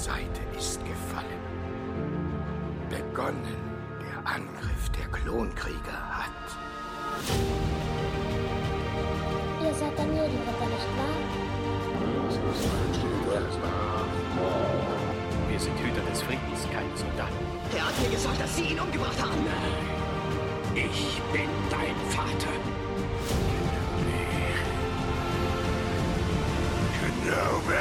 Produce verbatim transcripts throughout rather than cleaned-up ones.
Seite ist gefallen. Begonnen der Angriff der Klonkrieger hat. Ihr seid der Medienritter, nicht wahr? Wir sind Hüter des Friedens, keine Soldaten. Er hat mir gesagt, dass Sie ihn umgebracht haben. Nein, ich bin dein Vater. Kenobi!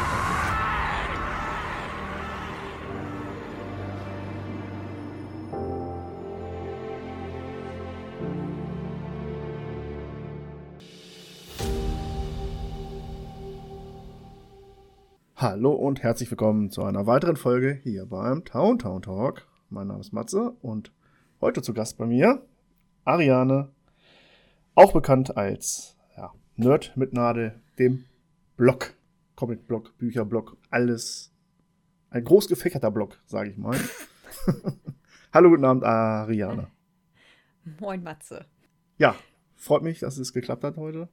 Hallo und herzlich willkommen zu einer weiteren Folge hier beim Town Town Talk. Mein Name ist Matze und heute zu Gast bei mir Ariane, auch bekannt als ja, Nerd mit Nadel, dem Blog, Comic-Blog, Bücherblog, alles ein groß gefächerter Blog, sage ich mal. Hallo, guten Abend, Ariane. Moin, Matze. Ja, freut mich, dass es geklappt hat heute.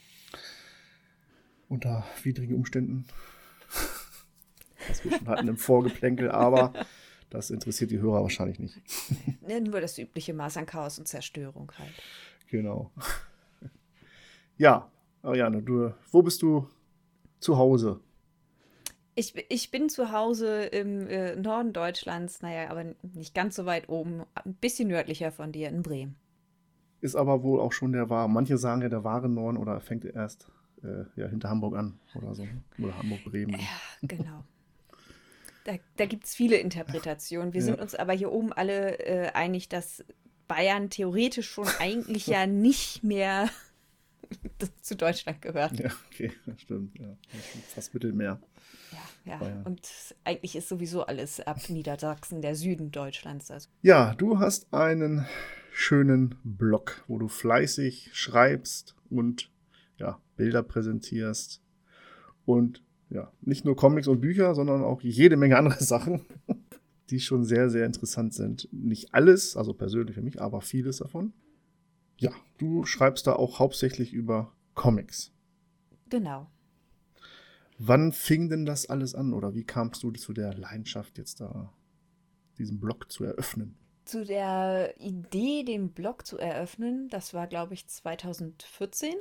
Unter widrigen Umständen. Was wir schon hatten im Vorgeplänkel, aber das interessiert die Hörer wahrscheinlich nicht. Nur das übliche Maß an Chaos und Zerstörung halt. Genau. Ja, Ariane, du, wo bist du zu Hause? Ich, ich bin zu Hause im äh, Norden Deutschlands, naja, aber nicht ganz so weit oben, ein bisschen nördlicher von dir in Bremen. Ist aber wohl auch schon der wahre, manche sagen ja der wahre Norden oder fängt erst äh, ja, hinter Hamburg an oder so. Oder Hamburg-Bremen. Ja, genau. Da, da gibt es viele Interpretationen. Wir Ja. sind uns aber hier oben alle äh, einig, dass Bayern theoretisch schon eigentlich ja nicht mehr zu Deutschland gehört. Ja, okay, das stimmt. Ja, das ist schon fast Mittelmeer. Ja, ja. Bayern. Und eigentlich ist sowieso alles ab Niedersachsen, der Süden Deutschlands. Also. Ja, du hast einen schönen Blog, wo du fleißig schreibst und ja, Bilder präsentierst und ja, nicht nur Comics und Bücher, sondern auch jede Menge andere Sachen, die schon sehr, sehr interessant sind. Nicht alles, also persönlich für mich, aber vieles davon. Ja, du schreibst da auch hauptsächlich über Comics. Genau. Wann fing denn das alles an oder wie kamst du zu der Leidenschaft, jetzt da diesen Blog zu eröffnen? Zu der Idee, den Blog zu eröffnen, das war, glaube ich, zweitausendvierzehn.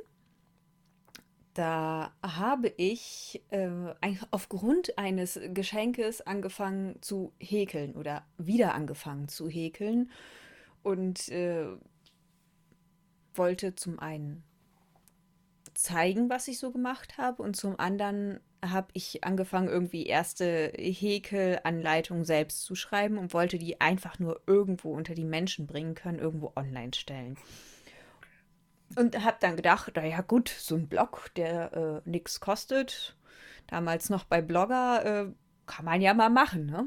Da habe ich äh, ein- aufgrund eines Geschenkes angefangen zu häkeln oder wieder angefangen zu häkeln und äh, wollte zum einen zeigen, was ich so gemacht habe, und zum anderen habe ich angefangen, irgendwie erste Häkelanleitungen selbst zu schreiben und wollte die einfach nur irgendwo unter die Menschen bringen können, irgendwo online stellen. Und habe dann gedacht, naja gut, so ein Blog, der äh, nichts kostet, damals noch bei Blogger, äh, kann man ja mal machen, ne?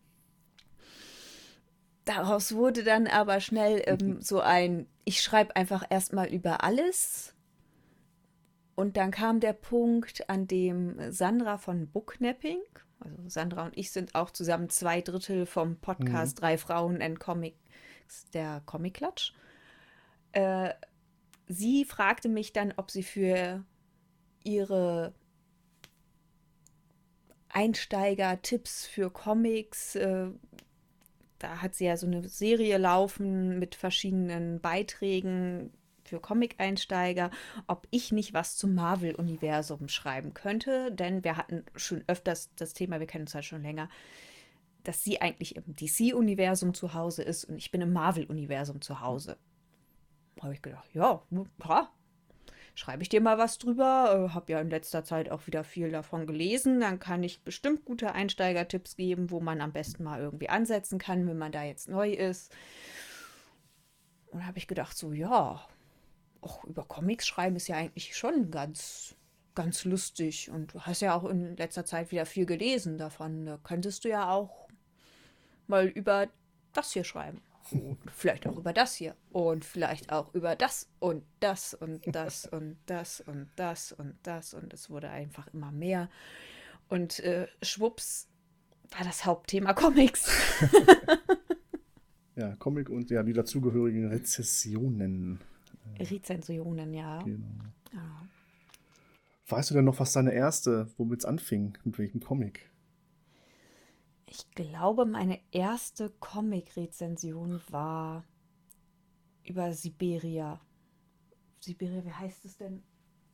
Daraus wurde dann aber schnell ähm, so ein, ich schreibe einfach erstmal über alles. Und dann kam der Punkt, an dem Sandra von Booknapping, also Sandra und ich sind auch zusammen zwei Drittel vom Podcast Mhm. Drei Frauen and Comics, der Comic-Klatsch. Äh, sie fragte mich dann, ob sie für ihre Einsteiger-Tipps für Comics, äh, da hat sie ja so eine Serie laufen mit verschiedenen Beiträgen für Comic-Einsteiger, ob ich nicht was zum Marvel-Universum schreiben könnte, denn wir hatten schon öfters das Thema, wir kennen uns halt schon länger, dass sie eigentlich im D C-Universum zu Hause ist und ich bin im Marvel-Universum zu Hause. Da habe ich gedacht, ja, klar, schreibe ich dir mal was drüber. Äh, habe ja in letzter Zeit auch wieder viel davon gelesen. Dann kann ich bestimmt gute Einsteigertipps geben, wo man am besten mal irgendwie ansetzen kann, wenn man da jetzt neu ist. Und da habe ich gedacht, so, ja, auch über Comics schreiben ist ja eigentlich schon ganz, ganz lustig. Und du hast ja auch in letzter Zeit wieder viel gelesen davon. Da könntest du ja auch mal über das hier schreiben. Und vielleicht auch über das hier. Und vielleicht auch über das und das und das und das und das und das. Und es wurde einfach immer mehr. Und äh, schwupps war das Hauptthema Comics. Ja, Comic und ja, die dazugehörigen Rezessionen. Rezensionen, ja. Genau. Ja. Weißt du denn noch, was deine erste, womit es anfing? Mit welchem Comic? Ich glaube, meine erste Comic-Rezension war über Siberia. Siberia, wie heißt es denn?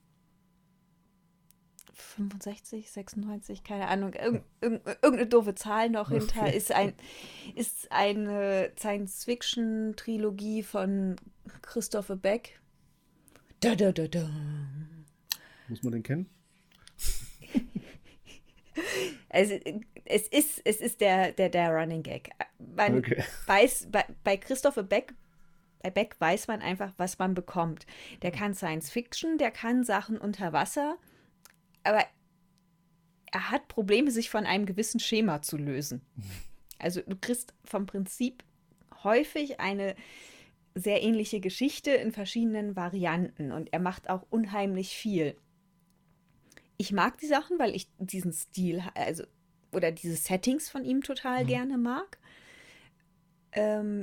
fünfundsechzig, sechsundneunzig, keine Ahnung, irg irg irgendeine doofe Zahl noch hinter, Okay. ist ein ist eine Science-Fiction-Trilogie von Christopher Beck. Da, da, da, da. Muss man den kennen? Also, es ist, es ist der, der, der Running Gag. Man Okay. weiß, bei, bei Christopher Beck, bei Beck weiß man einfach, was man bekommt. Der kann Science Fiction, der kann Sachen unter Wasser, aber er hat Probleme, sich von einem gewissen Schema zu lösen. Also du kriegst vom Prinzip häufig eine sehr ähnliche Geschichte in verschiedenen Varianten und er macht auch unheimlich viel. Ich mag die Sachen, weil ich diesen Stil, also oder diese Settings von ihm total Mhm. gerne mag. Ähm,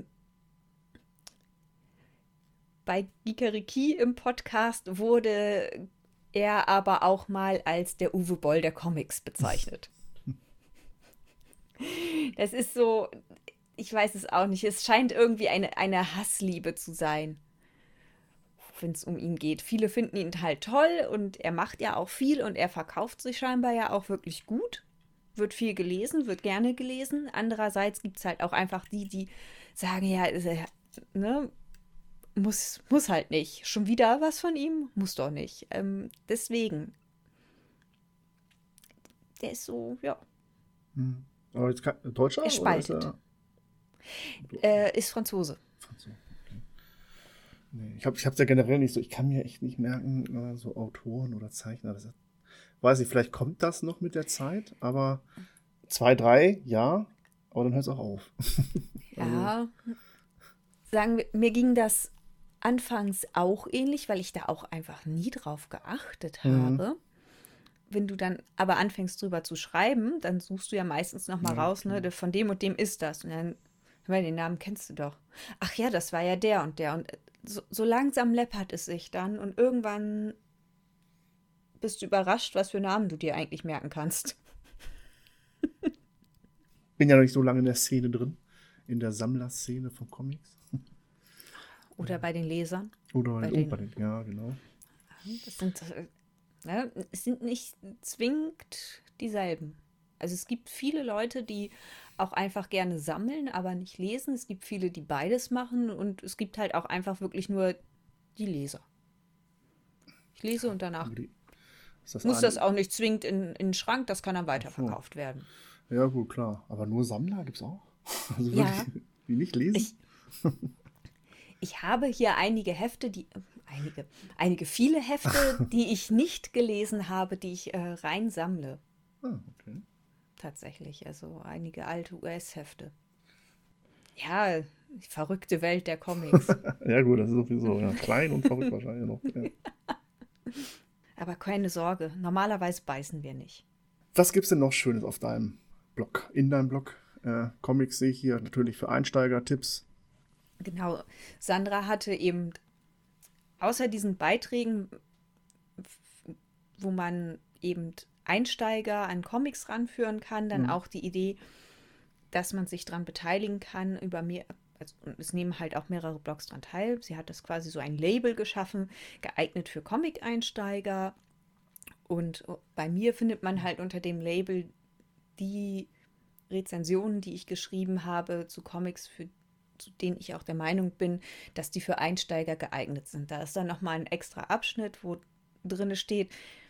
bei Geekeriki im Podcast wurde er aber auch mal als der Uwe Boll der Comics bezeichnet. Das ist so, ich weiß es auch nicht, es scheint irgendwie eine, eine Hassliebe zu sein, wenn es um ihn geht. Viele finden ihn halt toll und er macht ja auch viel und er verkauft sich scheinbar ja auch wirklich gut. Wird viel gelesen, wird gerne gelesen. Andererseits gibt es halt auch einfach die, die sagen, ja, ist er, ne, muss, muss halt nicht. Schon wieder was von ihm? Muss doch nicht. Ähm, deswegen. Der ist so, ja, Mhm. Aber jetzt kein, Deutscher? er oder ist spaltet. er Äh, ist Franzose. Franzose? Okay. Nee, ich habe ich hab's ja generell nicht so, ich kann mir echt nicht merken, äh, so Autoren oder Zeichner. Das, weiß ich, vielleicht kommt das noch mit der Zeit, aber zwei, drei, ja, aber dann hört es auch auf. Ja. Sagen wir, mir ging das anfangs auch ähnlich, weil ich da auch einfach nie drauf geachtet Mhm. habe. Wenn du dann aber anfängst drüber zu schreiben, dann suchst du ja meistens nochmal Ja, raus, ne, von dem und dem ist das. Und dann, weil den Namen kennst du doch. Ach ja, das war ja der und der. Und so, so langsam läppert es sich dann und irgendwann bist du überrascht, was für Namen du dir eigentlich merken kannst. Bin ja noch nicht so lange in der Szene drin, in der Sammlerszene von Comics. Oder bei den Lesern. Oder Bei oh, den- bei den, ja, genau. Das sind, äh, ne, es sind nicht zwingend dieselben. Also es gibt viele Leute, die auch einfach gerne sammeln, aber nicht lesen. Es gibt viele, die beides machen und es gibt halt auch einfach wirklich nur die Leser. Ich lese und danach Aber die- ist das muss eine- das auch nicht zwingend in, in den Schrank, das kann dann weiterverkauft werden. Ja, gut, klar. Aber nur Sammler gibt's auch? Also Ja. wirklich, die nicht lesen? Ich, ich habe hier einige Hefte, die äh, einige, einige viele Hefte, die ich nicht gelesen habe, die ich äh, rein sammle. Ah, okay. Tatsächlich, also einige alte U S-Hefte. Ja, die verrückte Welt der Comics. Ja, gut, das ist sowieso ja, klein und verrückt wahrscheinlich noch. Ja. Aber keine Sorge, normalerweise beißen wir nicht. Was gibt's denn noch Schönes auf deinem Blog? In deinem Blog? Äh, Comics sehe ich hier natürlich für Einsteiger, Tipps. Genau, Sandra hatte eben außer diesen Beiträgen, wo man eben Einsteiger an Comics ranführen kann, dann Mhm. auch die Idee, dass man sich daran beteiligen kann über mehr, also und es nehmen halt auch mehrere Blogs dran teil. Sie hat das quasi so ein Label geschaffen, geeignet für Comic-Einsteiger. Und bei mir findet man halt unter dem Label die Rezensionen, die ich geschrieben habe zu Comics, für zu denen ich auch der Meinung bin, dass die für Einsteiger geeignet sind. Da ist dann nochmal ein extra Abschnitt, wo drin steht,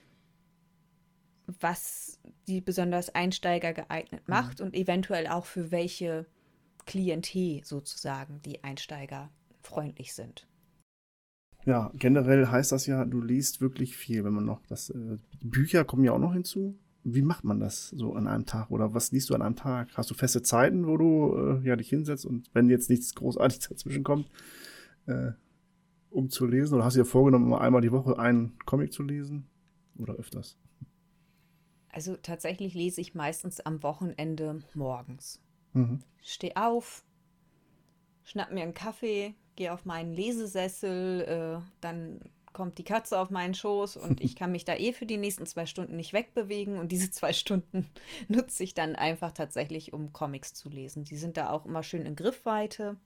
was die besonders Einsteiger geeignet macht und eventuell auch für welche Klientel sozusagen die Einsteiger freundlich sind. Ja, generell heißt das ja, du liest wirklich viel, wenn man noch das. Äh, Bücher kommen ja auch noch hinzu. Wie macht man das so an einem Tag? Oder was liest du an einem Tag? Hast du feste Zeiten, wo du äh, ja, dich hinsetzt und wenn jetzt nichts Großartiges dazwischen kommt, äh, um zu lesen? Oder hast du dir vorgenommen, mal einmal die Woche einen Comic zu lesen? Oder öfters? Also tatsächlich lese ich meistens am Wochenende morgens. Mhm. Steh auf, schnapp mir einen Kaffee, gehe auf meinen Lesesessel, äh, dann kommt die Katze auf meinen Schoß und ich kann mich da eh für die nächsten zwei Stunden nicht wegbewegen. Und diese zwei Stunden nutze ich dann einfach tatsächlich, um Comics zu lesen. Die sind da auch immer schön in Griffweite.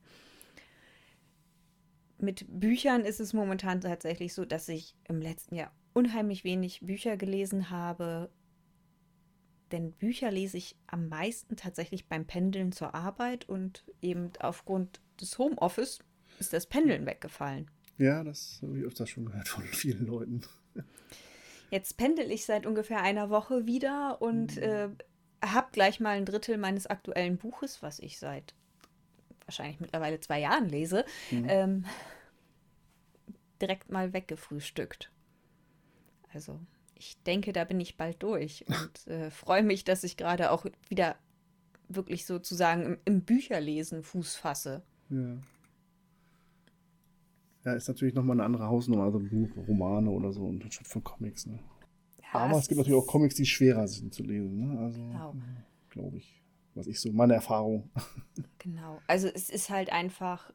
Mit Büchern ist es momentan tatsächlich so, dass ich im letzten Jahr unheimlich wenig Bücher gelesen habe. Denn Bücher lese ich am meisten tatsächlich beim Pendeln zur Arbeit und eben aufgrund des Homeoffice ist das Pendeln weggefallen. Ja, das habe ich öfters schon gehört von vielen Leuten. Jetzt pendel ich seit ungefähr einer Woche wieder und mhm. äh, habe gleich mal ein Drittel meines aktuellen Buches, was ich seit wahrscheinlich mittlerweile zwei Jahren lese, mhm. ähm, direkt mal weggefrühstückt. Also ich denke, da bin ich bald durch und äh, freue mich, dass ich gerade auch wieder wirklich sozusagen im, im Bücherlesen Fuß fasse. Ja. Ja, ist natürlich nochmal eine andere Hausnummer, also Buch, Romane oder so, und statt von Comics. Ne? Ja, aber es, es gibt natürlich auch Comics, die schwerer sind zu lesen. Ne? Also, genau. Glaube ich, was ich so, meine Erfahrung. Genau, also es ist halt einfach,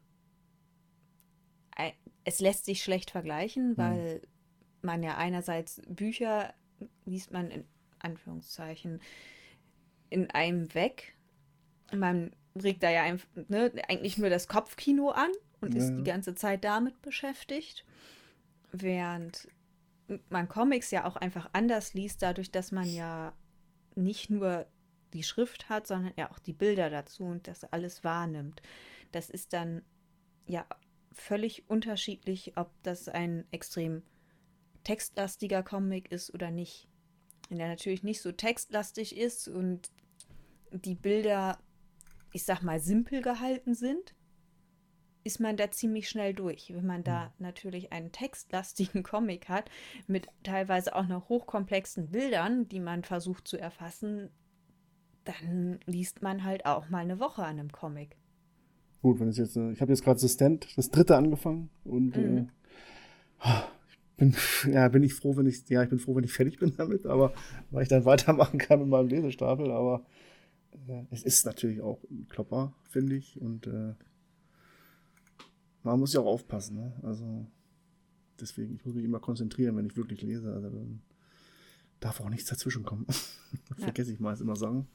es lässt sich schlecht vergleichen, weil hm. man ja einerseits Bücher liest man in Anführungszeichen in einem weg. Man regt da ja einfach, ne, eigentlich nur das Kopfkino an und ja. ist die ganze Zeit damit beschäftigt. Während man Comics ja auch einfach anders liest, dadurch, dass man ja nicht nur die Schrift hat, sondern ja auch die Bilder dazu und das alles wahrnimmt. Das ist dann ja völlig unterschiedlich, ob das ein extrem textlastiger Comic ist oder nicht. Wenn der natürlich nicht so textlastig ist und die Bilder, ich sag mal, simpel gehalten sind, ist man da ziemlich schnell durch. Wenn man da natürlich einen textlastigen Comic hat, mit teilweise auch noch hochkomplexen Bildern, die man versucht zu erfassen, dann liest man halt auch mal eine Woche an einem Comic. Gut, wenn es jetzt, ich habe jetzt gerade Assistent, das dritte angefangen und mhm. äh, bin, ja, bin ich froh, wenn ich, ja, ich bin froh, wenn ich fertig bin damit, aber weil ich dann weitermachen kann mit meinem Lesestapel, aber äh, es ist natürlich auch ein Klopper, finde ich, und äh, man muss ja auch aufpassen, ne? Also deswegen, ich muss mich immer konzentrieren, wenn ich wirklich lese, also dann darf auch nichts dazwischen kommen. Ja. Vergesse ich meist immer sagen.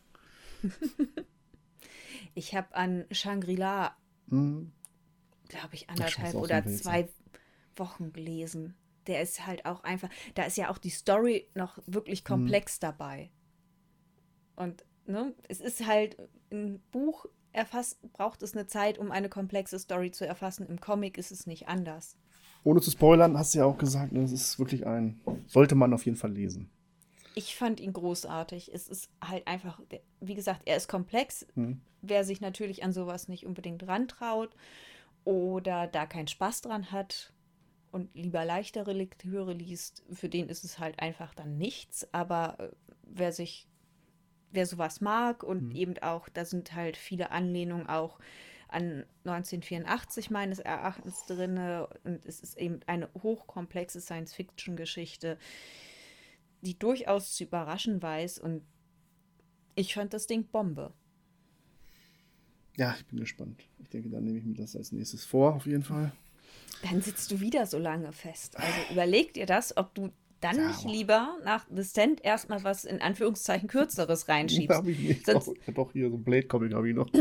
Ich habe an Shangri-La, hm. glaube ich, anderthalb oder so zwei Wochen gelesen. Der ist halt auch einfach, da ist ja auch die Story noch wirklich komplex hm. dabei. Und ne, es ist halt ein Buch, erfasst, braucht es eine Zeit, um eine komplexe Story zu erfassen. Im Comic ist es nicht anders. Ohne zu spoilern, hast du ja auch gesagt, das ist wirklich ein, sollte man auf jeden Fall lesen. Ich fand ihn großartig. Es ist halt einfach, wie gesagt, er ist komplex. Hm. Wer sich natürlich an sowas nicht unbedingt rantraut oder da keinen Spaß dran hat und lieber leichtere Lektüre liest, für den ist es halt einfach dann nichts. Aber wer sich, wer sowas mag und hm. eben auch, da sind halt viele Anlehnungen auch an neunzehnhundertvierundachtzig meines Erachtens drin. Und es ist eben eine hochkomplexe Science-Fiction-Geschichte, die durchaus zu überraschen weiß, und ich fand das Ding Bombe. Ja, ich bin gespannt. Ich denke, dann nehme ich mir das als nächstes vor, auf jeden Fall. Dann sitzt du wieder so lange fest. Also überleg dir das, ob du dann ja, nicht lieber nach The Stand erstmal was in Anführungszeichen Kürzeres reinschiebst. Hab ich nicht. Sonst... Ich habe doch hier so ein Blade-Comic, habe ich noch.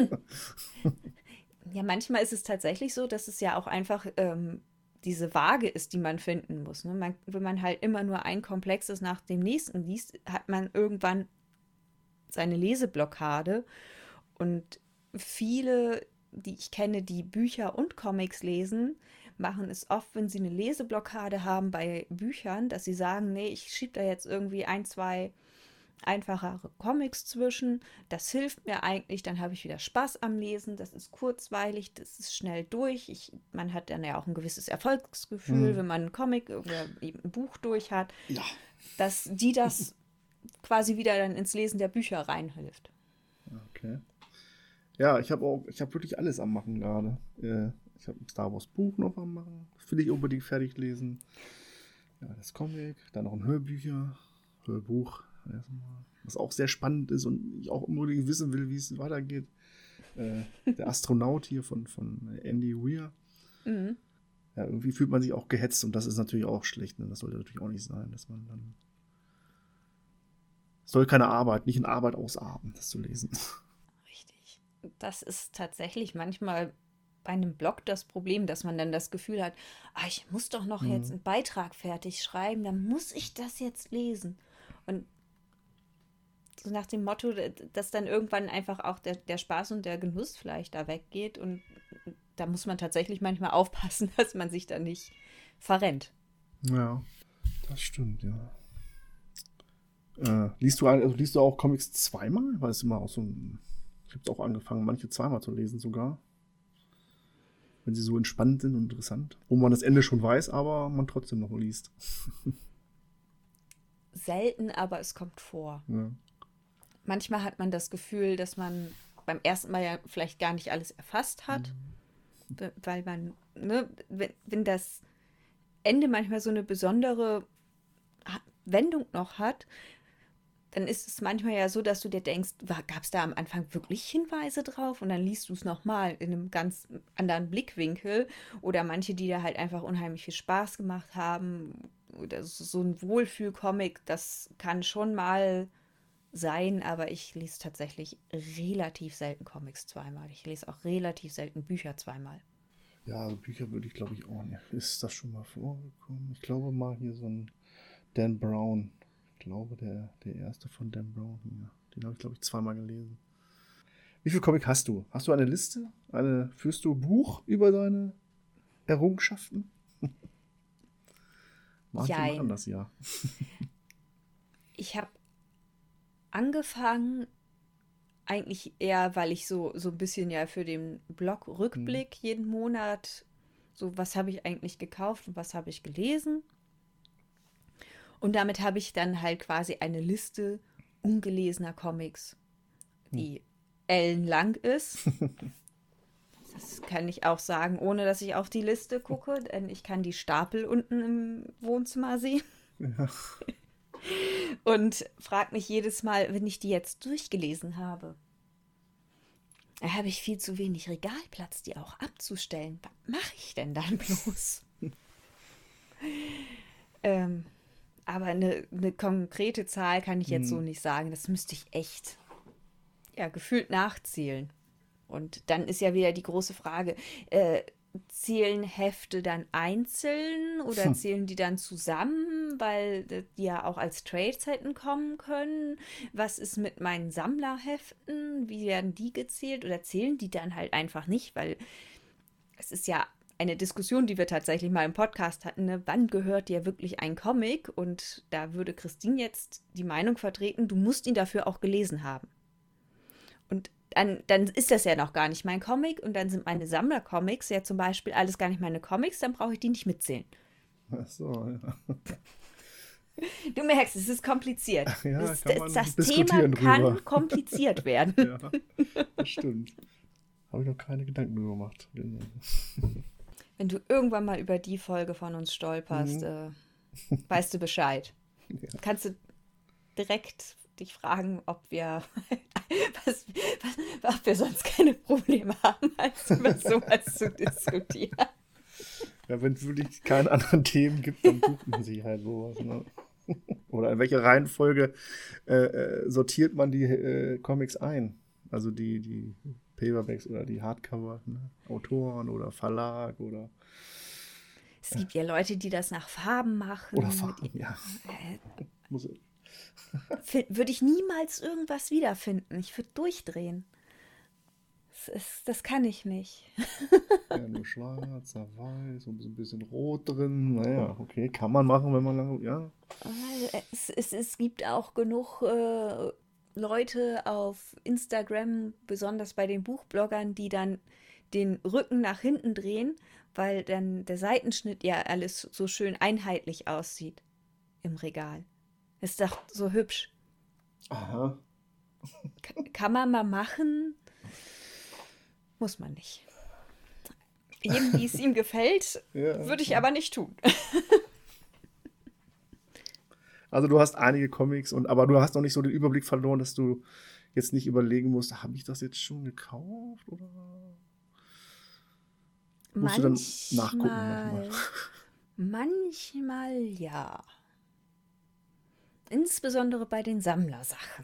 Ja, manchmal ist es tatsächlich so, dass es ja auch einfach ähm, diese Waage ist, die man finden muss. Ne? Man, wenn man halt immer nur ein Komplexes nach dem nächsten liest, hat man irgendwann seine Leseblockade. Und viele, die ich kenne, die Bücher und Comics lesen, machen es oft, wenn sie eine Leseblockade haben bei Büchern, dass sie sagen, nee, ich schiebe da jetzt irgendwie ein, zwei einfachere Comics zwischen. Das hilft mir eigentlich, dann habe ich wieder Spaß am Lesen, das ist kurzweilig, das ist schnell durch. Ich, man hat dann ja auch ein gewisses Erfolgsgefühl, mhm. wenn man einen Comic oder eben ein Buch durch hat, ja. dass die das quasi wieder dann ins Lesen der Bücher reinhilft. Okay. Ja, ich habe auch, ich habe wirklich alles am Machen gerade. Ich habe ein Star Wars Buch noch am Machen, das will ich unbedingt fertig lesen. Ja, das Comic, dann noch ein Hörbücher, Hörbuch. Was auch sehr spannend ist und ich auch unbedingt wissen will, wie es weitergeht. Äh, der Astronaut hier von, von Andy Weir. Mhm. ja, irgendwie fühlt man sich auch gehetzt und das ist natürlich auch schlecht. Ne? Das sollte natürlich auch nicht sein, dass man dann. Es soll keine Arbeit, nicht in Arbeit ausarten, das zu lesen. Richtig. Das ist tatsächlich manchmal bei einem Blog das Problem, dass man dann das Gefühl hat, ah, ich muss doch noch Mhm. jetzt einen Beitrag fertig schreiben, dann muss ich das jetzt lesen. Und so nach dem Motto, dass dann irgendwann einfach auch der, der Spaß und der Genuss vielleicht da weggeht. Und da muss man tatsächlich manchmal aufpassen, dass man sich da nicht verrennt. Ja, das stimmt, ja. Äh, liest, du, also liest du auch Comics zweimal? Weil es immer auch so ein. Ich habe es auch angefangen, manche zweimal zu lesen sogar. Wenn sie so entspannt sind und interessant. Wo man das Ende schon weiß, aber man trotzdem noch liest. Selten, aber es kommt vor. Ja. Manchmal hat man das Gefühl, dass man beim ersten Mal ja vielleicht gar nicht alles erfasst hat, we- weil man, ne, wenn, wenn das Ende manchmal so eine besondere Ha- Wendung noch hat, dann ist es manchmal ja so, dass du dir denkst, gab es da am Anfang wirklich Hinweise drauf? Und dann liest du es nochmal in einem ganz anderen Blickwinkel. Oder manche, die da halt einfach unheimlich viel Spaß gemacht haben. Oder so so ein Wohlfühlcomic, das kann schon mal sein, aber ich lese tatsächlich relativ selten Comics zweimal. Ich lese auch relativ selten Bücher zweimal. Ja, also Bücher würde ich glaube ich auch nicht. Ist das schon mal vorgekommen? Ich glaube mal hier so ein Dan Brown. Ich glaube, der, der erste von Dan Brown. Ja, den habe ich glaube ich zweimal gelesen. Wie viel Comic hast du? Hast du eine Liste? Eine, führst du Buch über deine Errungenschaften? Manche Jein. machen das ja. Ich habe angefangen, eigentlich eher, weil ich so, so ein bisschen ja für den Blog Rückblick jeden Monat, so was habe ich eigentlich gekauft und was habe ich gelesen. Und damit habe ich dann halt quasi eine Liste ungelesener Comics, die ellenlang ist. Das kann ich auch sagen, ohne dass ich auf die Liste gucke, denn ich kann die Stapel unten im Wohnzimmer sehen. Ja. Und frage mich jedes Mal, wenn ich die jetzt durchgelesen habe, da habe ich viel zu wenig Regalplatz, die auch abzustellen. Was mache ich denn dann bloß? ähm, aber eine, eine konkrete Zahl kann ich jetzt so nicht sagen. Das müsste ich echt, ja, gefühlt nachzählen. Und dann ist ja wieder die große Frage, äh, zählen Hefte dann einzeln oder Hm. zählen die dann zusammen, weil äh, die ja auch als Trades hätten kommen können? Was ist mit meinen Sammlerheften? Wie werden die gezählt oder zählen die dann halt einfach nicht? Weil es ist ja eine Diskussion, die wir tatsächlich mal im Podcast hatten, ne? Wann gehört dir wirklich ein Comic? Und da würde Christine jetzt die Meinung vertreten, du musst ihn dafür auch gelesen haben. Und dann, dann ist das ja noch gar nicht mein Comic und dann sind meine Sammlercomics ja zum Beispiel alles gar nicht meine Comics, dann brauche ich die nicht mitzählen. Ach so, ja. Du merkst, es ist kompliziert. Ja, das kann man das Thema diskutieren kann drüber. kompliziert werden. Ja, das stimmt. Habe ich noch keine Gedanken drüber gemacht. Wenn du irgendwann mal über die Folge von uns stolperst, äh, weißt du Bescheid. Ja. Kannst du direkt dich fragen, ob wir, was, was, ob wir sonst keine Probleme haben, als über sowas zu diskutieren. Ja, wenn es wirklich keine anderen Themen gibt, dann sucht man sich halt sowas. Ne? Oder in welche Reihenfolge äh, äh, sortiert man die äh, Comics ein? Also die, die Paperbacks oder die Hardcover, ne? Autoren oder Verlag oder, Es gibt ja Leute, die das nach Farben machen. oder mit Farben, ja. Äh, Muss, fi- würde ich niemals irgendwas wiederfinden. Ich würde durchdrehen. Das, ist, das kann ich nicht. ja, nur schwarz, weiß und so ein bisschen rot drin. Naja, okay, kann man machen, wenn man lange, ja. Es, es, es gibt auch genug äh, Leute auf Instagram, besonders bei den Buchbloggern, die dann den Rücken nach hinten drehen, weil dann der Seitenschnitt ja alles so schön einheitlich aussieht im Regal. Ist doch so hübsch. Aha. Ka- Kann man mal machen, muss man nicht. Jedem, wie es ihm gefällt, Ja. würde ich aber nicht tun. Also du hast einige Comics, und aber du hast noch nicht so den Überblick verloren, dass du jetzt nicht überlegen musst, habe ich das jetzt schon gekauft? Oder? Musst du dann nachgucken Manchmal, nochmal. manchmal ja. Insbesondere bei den Sammlersachen.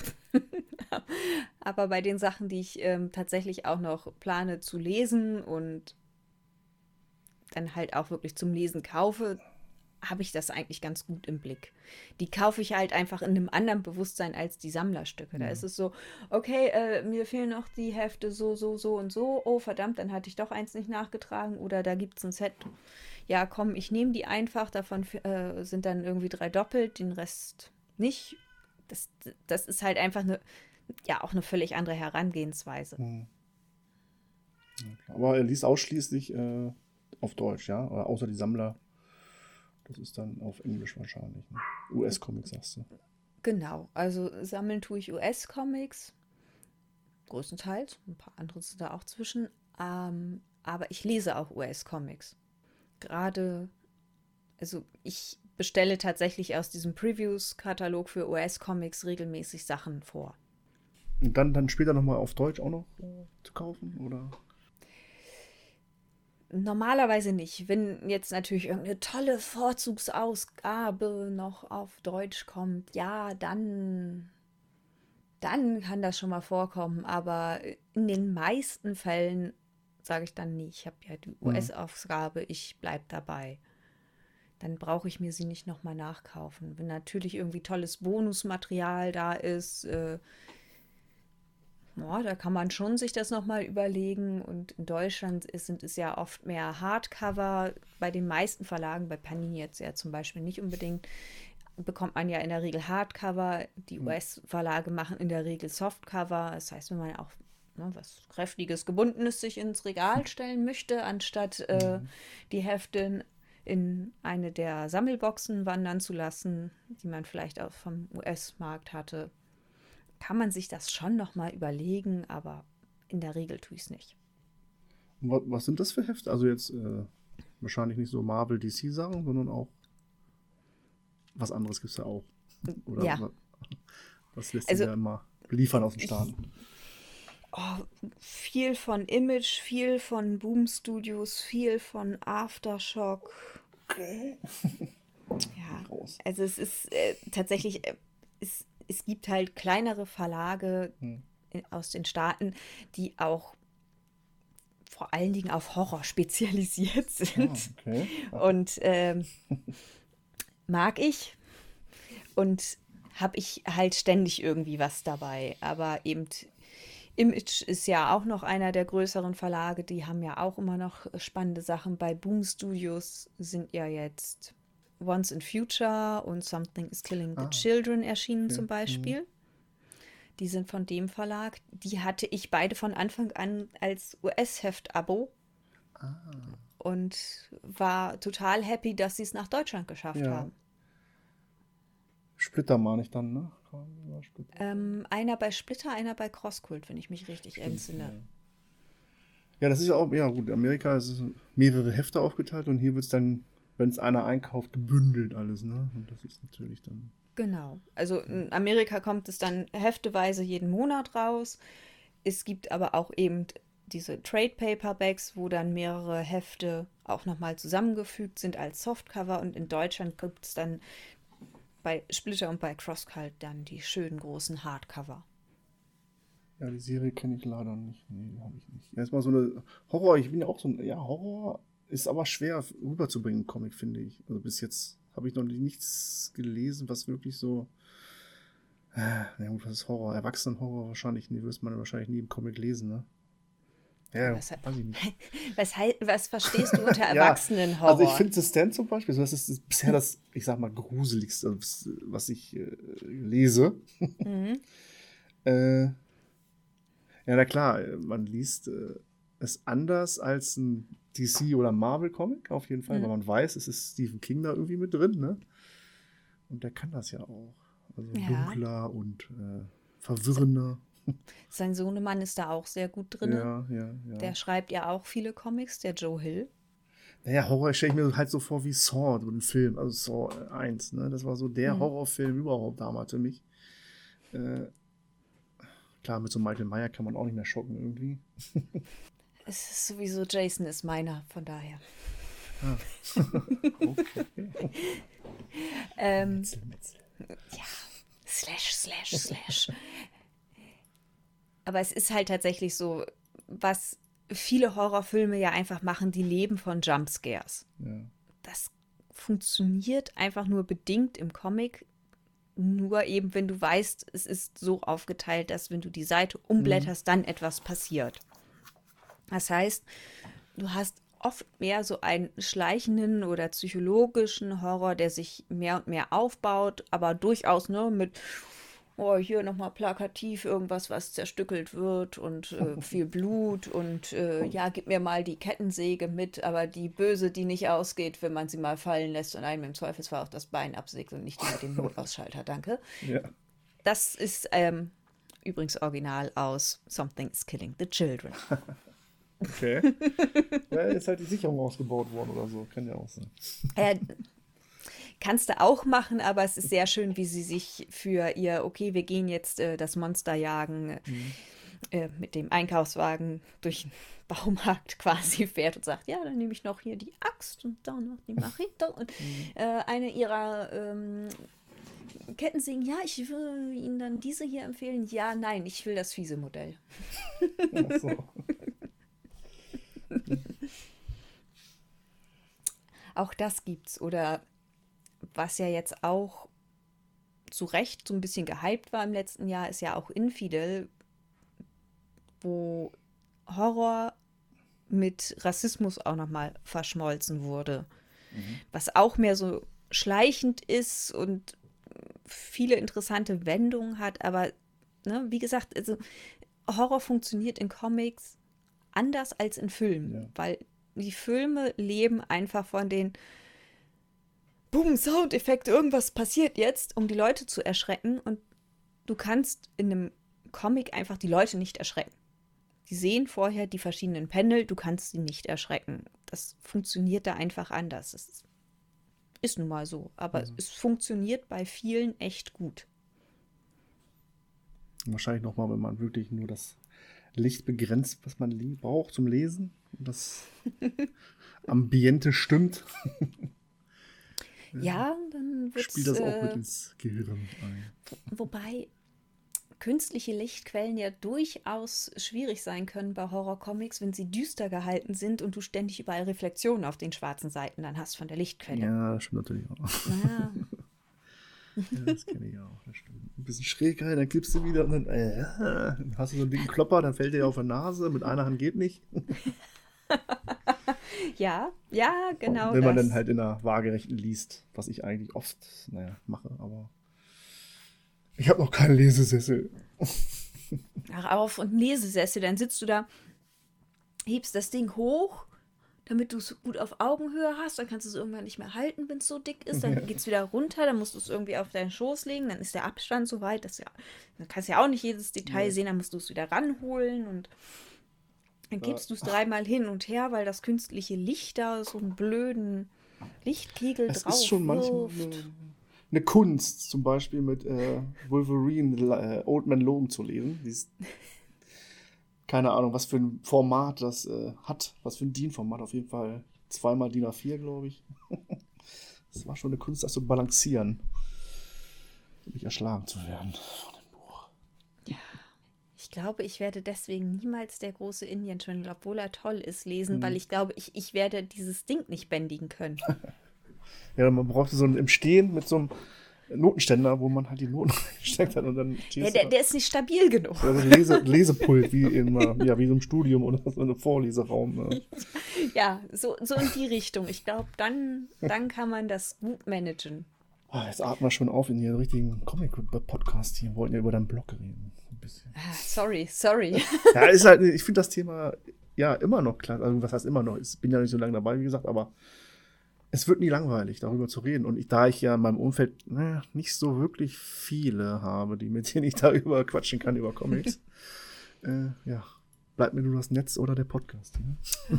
Aber bei den Sachen, die ich ähm, tatsächlich auch noch plane zu lesen und dann halt auch wirklich zum Lesen kaufe, habe ich das eigentlich ganz gut im Blick. Die kaufe ich halt einfach in einem anderen Bewusstsein als die Sammlerstücke. Da ist es so, okay, äh, mir fehlen noch die Hefte so, so, so und so. Oh, verdammt, dann hatte ich doch eins nicht nachgetragen. Oder da gibt es ein Set. Ja, komm, ich nehme die einfach. Davon äh, sind dann irgendwie drei doppelt, den Rest nicht. Das, das ist halt einfach eine, ja, auch eine völlig andere Herangehensweise. Hm. Aber er liest ausschließlich äh, auf Deutsch, ja? Oder außer die Sammler. Das ist dann auf Englisch wahrscheinlich. Ne? U S-Comics sagst du. Genau, also sammeln tue ich U S-Comics, größtenteils, ein paar andere sind da auch zwischen, ähm, aber ich lese auch U S-Comics. Gerade, also ich bestelle tatsächlich aus diesem Previews-Katalog für U S-Comics regelmäßig Sachen vor. Und dann, dann später nochmal auf Deutsch auch noch äh, zu kaufen, oder? Normalerweise nicht. Wenn jetzt natürlich irgendeine tolle Vorzugsausgabe noch auf Deutsch kommt, ja, dann, dann kann das schon mal vorkommen. Aber in den meisten Fällen sage ich dann, nee, ich habe ja die U S-Ausgabe, ich bleibe dabei. Dann brauche ich mir sie nicht nochmal nachkaufen. Wenn natürlich irgendwie tolles Bonusmaterial da ist, äh, ja, da kann man schon sich das nochmal überlegen. Und in Deutschland ist, sind es ja oft mehr Hardcover. Bei den meisten Verlagen, bei Panini jetzt ja zum Beispiel nicht unbedingt, bekommt man ja in der Regel Hardcover. Die U S-Verlage machen in der Regel Softcover. Das heißt, wenn man auch ne, was Kräftiges, Gebundenes sich ins Regal stellen möchte, anstatt äh, die Hefte in eine der Sammelboxen wandern zu lassen, die man vielleicht auch vom U S-Markt hatte, kann man sich das schon nochmal überlegen, aber in der Regel tue ich es nicht. Was, was sind das für Hefte? Also jetzt äh, wahrscheinlich nicht so Marvel, D C-Sachen, sondern auch was anderes gibt es ja auch. Oder Ja. was, was lässt Also- sich ja immer liefern aus den Staaten? Oh, viel von Image, viel von Boom Studios, viel von Aftershock. Ja, Groß. also es ist äh, tatsächlich, äh, es, es gibt halt kleinere Verlage Hm. in, aus den Staaten, die auch vor allen Dingen auf Horror spezialisiert sind. Ah, okay. Und ähm, mag ich. Und habe ich halt ständig irgendwie was dabei. Aber eben Image ist ja auch noch einer der größeren Verlage. Die haben ja auch immer noch spannende Sachen. Bei Boom Studios sind ja jetzt Once in Future und Something is Killing the Ah, Children erschienen okay. zum Beispiel. Die sind von dem Verlag. Die hatte ich beide von Anfang an als U S-Heft-Abo. Ah, Und war total happy, dass sie es nach Deutschland geschafft Ja. haben. Splitter meine ich dann, ne? Splitter. Ähm, einer bei Splitter, einer bei Crosskult, wenn ich mich richtig entsinne. Ja, das ist ja auch, ja gut, in Amerika ist es mehrere Hefte aufgeteilt und hier wird es dann, wenn es einer einkauft, gebündelt alles, ne? Und das ist natürlich dann. Genau. Also in Amerika kommt es dann hefteweise jeden Monat raus. Es gibt aber auch eben diese Trade Paperbacks, wo dann mehrere Hefte auch nochmal zusammengefügt sind als Softcover. Und in Deutschland gibt es dann bei Splitter und bei Crosskult dann die schönen großen Hardcover. Ja, die Serie kenne ich leider nicht. Nee, habe ich nicht. Erstmal so eine Horror, ich bin ja auch so ein, ja, Horror ist aber schwer rüberzubringen im Comic, finde ich. Also bis jetzt habe ich noch nichts gelesen, was wirklich so, äh, na gut, was ist Horror? Erwachsenenhorror wahrscheinlich, nee, wirst man wahrscheinlich nie im Comic lesen, ne? Ja, Was, weiß ich nicht. was, hei- was verstehst du unter Ja, Erwachsenenhorror? Also ich finde The Stand zum Beispiel, das ist das bisher das, ich sag mal, gruseligste, was ich äh, lese. Mhm. äh, ja, na klar, man liest äh, es anders als ein D C- oder Marvel-Comic, auf jeden Fall, Mhm. weil man weiß, es ist Stephen King da irgendwie mit drin, ne? Und der kann das ja auch. Also Ja. dunkler und äh, verwirrender. Sein Sohnemann ist da auch sehr gut drin. Ja, ja, ja. Der schreibt ja auch viele Comics, der Joe Hill. Naja, Horror stelle ich mir halt so vor wie Saw, so ein Film, also Saw eins, ne? Das war so der Mhm. Horrorfilm überhaupt damals für mich. Äh, klar, mit so Michael Meyer kann man auch nicht mehr schocken irgendwie. Es ist sowieso, Jason ist meiner, von daher. Ah. Okay. ähm, Metzel, Metzel. Ja, slash, slash, slash. Aber es ist halt tatsächlich so, was viele Horrorfilme ja einfach machen, die leben von Jumpscares. Ja. Das funktioniert einfach nur bedingt im Comic. Nur eben, wenn du weißt, es ist so aufgeteilt, dass wenn du die Seite umblätterst, dann etwas passiert. Das heißt, du hast oft mehr so einen schleichenden oder psychologischen Horror, der sich mehr und mehr aufbaut, aber durchaus ne, mit oh, hier nochmal plakativ irgendwas, was zerstückelt wird und äh, viel Blut und äh, ja, gib mir mal die Kettensäge mit, aber die böse, die nicht ausgeht, wenn man sie mal fallen lässt und einem im Zweifelsfall auch das Bein absägt und nicht die mit dem Notausschalter, danke. Ja. Das ist ähm, übrigens original aus Something's Killing the Children. Okay. Ja, ist halt die Sicherung ausgebaut worden oder so. Kann ja auch sein. Äh, kannst du auch machen, aber es ist sehr schön, wie sie sich für ihr, okay, wir gehen jetzt äh, das Monster jagen, mhm. äh, mit dem Einkaufswagen durch den Baumarkt quasi fährt und sagt, ja, dann nehme ich noch hier die Axt und da noch die Machete und mhm. äh, eine ihrer ähm, Kettensägen, ja, ich würde Ihnen dann diese hier empfehlen. Ja, nein, ich will das fiese Modell. Ach so. Auch das gibt's. Oder was ja jetzt auch zu Recht so ein bisschen gehypt war im letzten Jahr, ist ja auch Infidel, wo Horror mit Rassismus auch nochmal verschmolzen wurde. Mhm. Was auch mehr so schleichend ist und viele interessante Wendungen hat. Aber ne, wie gesagt, also Horror funktioniert in Comics anders als in Filmen, ja. Weil die Filme leben einfach von den Boom, Soundeffekte, irgendwas passiert jetzt, um die Leute zu erschrecken und du kannst in einem Comic einfach die Leute nicht erschrecken. Die sehen vorher die verschiedenen Panel, du kannst sie nicht erschrecken. Das funktioniert da einfach anders. Das ist, ist nun mal so, aber also. Es funktioniert bei vielen echt gut. Wahrscheinlich nochmal, wenn man wirklich nur das Licht begrenzt, was man braucht zum Lesen und das Ambiente stimmt. Ja, dann wird's, spielt das auch äh, mit ins Gehirn ein. Wobei künstliche Lichtquellen ja durchaus schwierig sein können bei Horrorcomics, wenn sie düster gehalten sind und du ständig überall Reflexionen auf den schwarzen Seiten dann hast von der Lichtquelle. Ja, das stimmt natürlich auch. Ja. Ja, das kenne ich auch, das stimmt. Ein bisschen schräg rein, dann klippst du wieder und dann, äh, dann hast du so einen dicken Klopper, dann fällt der auf die Nase, mit einer Hand geht nicht. Ja, ja, genau. Wenn man das. dann halt in der Waagerechten liest, was ich eigentlich oft, naja, mache, aber ich habe noch keinen Lesesessel. Ach, auf und einen Lesesessel, dann sitzt du da, hebst das Ding hoch, damit du es gut auf Augenhöhe hast, dann kannst du es irgendwann nicht mehr halten, wenn es so dick ist, dann ja. geht es wieder runter, dann musst du es irgendwie auf deinen Schoß legen, dann ist der Abstand so weit, dass ja, dann kannst du ja auch nicht jedes Detail ja. sehen, dann musst du es wieder ranholen und dann gibst du es dreimal hin und her, weil das künstliche Licht da so einen blöden Lichtkegel es drauf ist schon manchmal eine, eine Kunst, zum Beispiel mit äh, Wolverine äh, Old Man Logan zu lesen. Dieses, keine Ahnung, was für ein Format das äh, hat, was für ein D I N-Format, auf jeden Fall zweimal D I N A vier, glaube ich. Das war schon eine Kunst, das zu balancieren, um nicht erschlagen zu werden von dem Buch. Ja. Ich glaube, ich werde deswegen niemals der große Indian-Journal, obwohl er toll ist, lesen, mhm. weil ich glaube, ich, ich werde dieses Ding nicht bändigen können. Ja, man brauchte so ein im Stehen mit so einem Notenständer, wo man halt die Noten reingesteckt hat und dann ja, der, der ist nicht stabil genug. Ja, so ein Lese, Lesepult, wie in, ja, wie so einem Studium oder so einem Vorleseraum. Ne? Ja, so, so in die Richtung. Ich glaube, dann, dann kann man das gut managen. Ah, jetzt atmen wir schon auf in den richtigen Comic-Podcast hier. Wir wollten ja über deinen Blog reden. Ein bisschen. Ah, sorry, sorry. Ja, ist halt, ich finde das Thema ja immer noch klar. Also, was heißt immer noch? Ich bin ja nicht so lange dabei, wie gesagt, aber es wird nie langweilig, darüber zu reden. Und ich, da ich ja in meinem Umfeld naja, nicht so wirklich viele habe, die mit denen ich darüber quatschen kann, über Comics, äh, ja, bleibt mir nur das Netz oder der Podcast. Ne?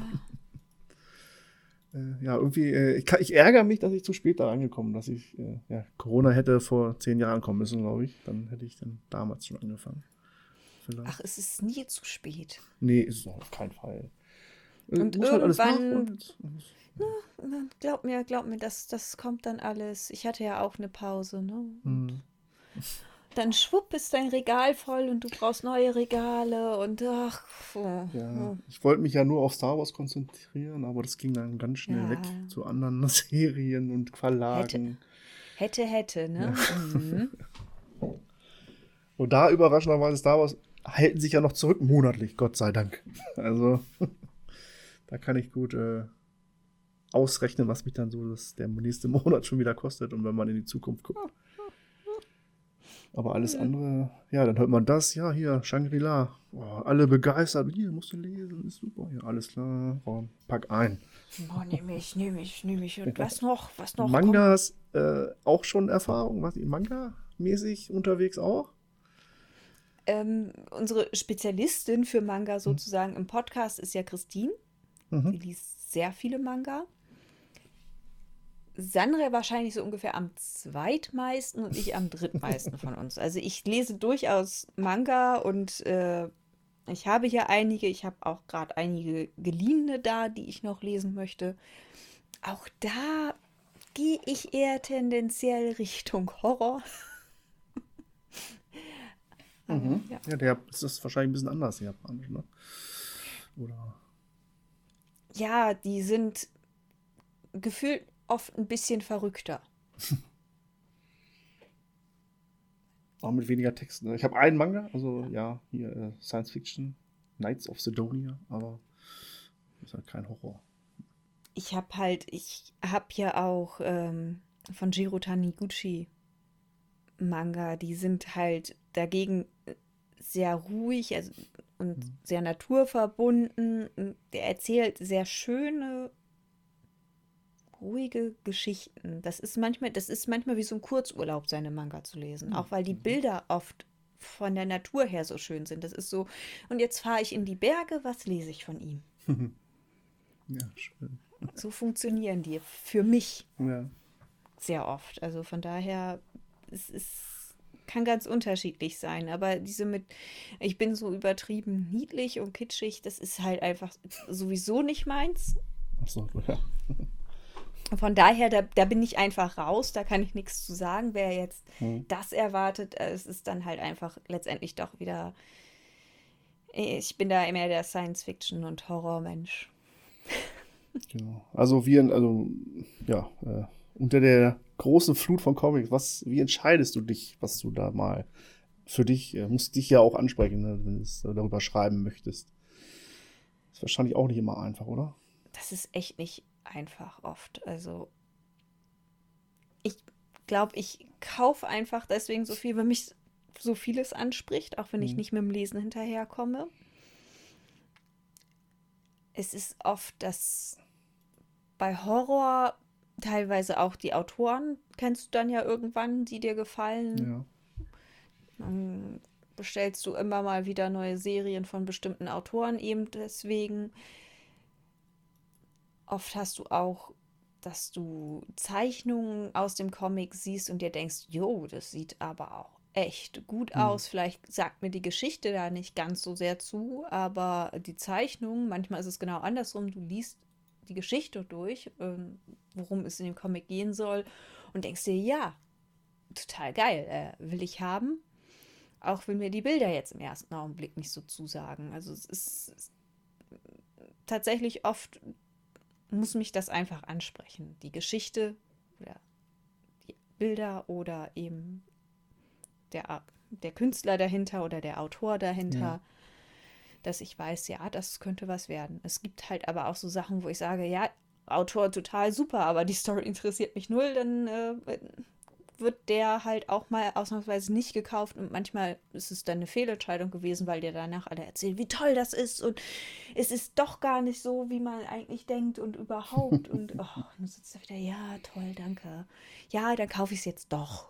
äh, ja, irgendwie, äh, ich, kann, ich ärgere mich, dass ich zu spät da angekommen bin, dass ich, äh, ja, Corona hätte vor zehn Jahren kommen müssen, glaube ich. Dann hätte ich dann damals schon angefangen. Vielleicht. Ach, es ist nie zu spät. Nee, ist es auf keinen Fall. Und Muss halt alles irgendwann, nachholen jetzt. na, glaub mir, glaub mir, das, das kommt dann alles. Ich hatte ja auch eine Pause, ne? Hm. Dann schwupp ist dein Regal voll und du brauchst neue Regale und ach, oh, Ja, oh. ich wollte mich ja nur auf Star Wars konzentrieren, aber das ging dann ganz schnell Ja. weg zu anderen Serien und Verlagen. Hätte, hätte, ne? Mhm. Und da überraschenderweise Star Wars halten sich ja noch zurück monatlich, Gott sei Dank. Also da kann ich gut äh, ausrechnen, was mich dann so das, der nächste Monat schon wieder kostet und wenn man in die Zukunft guckt. Aber alles andere, ja, dann hört man das, ja, hier, Shangri-La. Oh, alle begeistert, hier, musst du lesen, ist super. Ja, alles klar, oh, pack ein. Oh, nehme ich, nehme ich, nehme ich. Und was noch, was noch? Mangas, äh, auch schon Erfahrung, was Manga-mäßig unterwegs auch? Ähm, unsere Spezialistin für Manga sozusagen im Podcast ist ja Christine. Mhm. Sie liest sehr viele Manga. Sandra wahrscheinlich so ungefähr am zweitmeisten und ich am drittmeisten von uns. Also ich lese durchaus Manga und äh, ich habe hier einige. Ich habe auch gerade einige geliehene da, die ich noch lesen möchte. Auch da gehe ich eher tendenziell Richtung Horror. Mhm. Ja. Ja, der ist das wahrscheinlich ein bisschen anders, der Japanisch, ne? Oder? Ja, die sind gefühlt oft ein bisschen verrückter. Auch mit weniger Texten. Ne? Ich habe einen Manga, also ja, hier äh, Science Fiction, Knights of Sidonia, aber ist halt kein Horror. Ich habe halt, ich habe ja auch ähm, von Jiro Taniguchi Manga, die sind halt dagegen sehr ruhig also, und mhm. sehr naturverbunden. Der erzählt sehr schöne, ruhige Geschichten. Das ist manchmal, das ist manchmal wie so ein Kurzurlaub, seine Manga zu lesen. Mhm. Auch weil die Bilder oft von der Natur her so schön sind. Das ist so, und jetzt fahre ich in die Berge, was lese ich von ihm? Ja, schön. So funktionieren die für mich ja. sehr oft. Also von daher, es ist, kann ganz unterschiedlich sein. Aber diese mit, ich bin so übertrieben niedlich und kitschig, das ist halt einfach sowieso nicht meins. Ach so, ja. Von daher, da, da bin ich einfach raus, da kann ich nichts zu sagen. Wer jetzt hm. das erwartet, es ist dann halt einfach letztendlich doch wieder, ich bin da mehr der Science-Fiction- und Horror-Mensch. Genau. Also wir, also ja, äh, unter der großen Flut von Comics, was, wie entscheidest du dich, was du da mal für dich, äh, musst dich ja auch ansprechen, ne, wenn du es darüber schreiben möchtest. Ist wahrscheinlich auch nicht immer einfach, oder? Das ist echt nicht einfach oft. Also ich glaube, ich kaufe einfach deswegen so viel, weil mich so vieles anspricht, auch wenn mhm. ich nicht mit dem Lesen hinterherkomme. Es ist oft, dass bei Horror teilweise auch die Autoren kennst du dann ja irgendwann, die dir gefallen. Ja. Dann bestellst du immer mal wieder neue Serien von bestimmten Autoren eben deswegen. Oft hast du auch, dass du Zeichnungen aus dem Comic siehst und dir denkst, jo, das sieht aber auch echt gut aus. Mhm. Vielleicht sagt mir die Geschichte da nicht ganz so sehr zu, aber die Zeichnung, manchmal ist es genau andersrum. Du liest die Geschichte durch, ähm, worum es in dem Comic gehen soll und denkst dir, ja, total geil, äh, will ich haben. Auch wenn mir die Bilder jetzt im ersten Augenblick nicht so zusagen. Also es ist, ist tatsächlich oft muss mich das einfach ansprechen. Die Geschichte oder die Bilder oder eben der, der Künstler dahinter oder der Autor dahinter, ja. Dass ich weiß, ja, das könnte was werden. Es gibt halt aber auch so Sachen, wo ich sage, ja, Autor total super, aber die Story interessiert mich null, dann äh, wird der halt auch mal ausnahmsweise nicht gekauft und manchmal ist es dann eine Fehlentscheidung gewesen, weil dir danach alle erzählen, wie toll das ist und es ist doch gar nicht so, wie man eigentlich denkt und überhaupt und oh, dann sitzt er wieder, ja, toll, danke. Ja, dann kaufe ich es jetzt doch.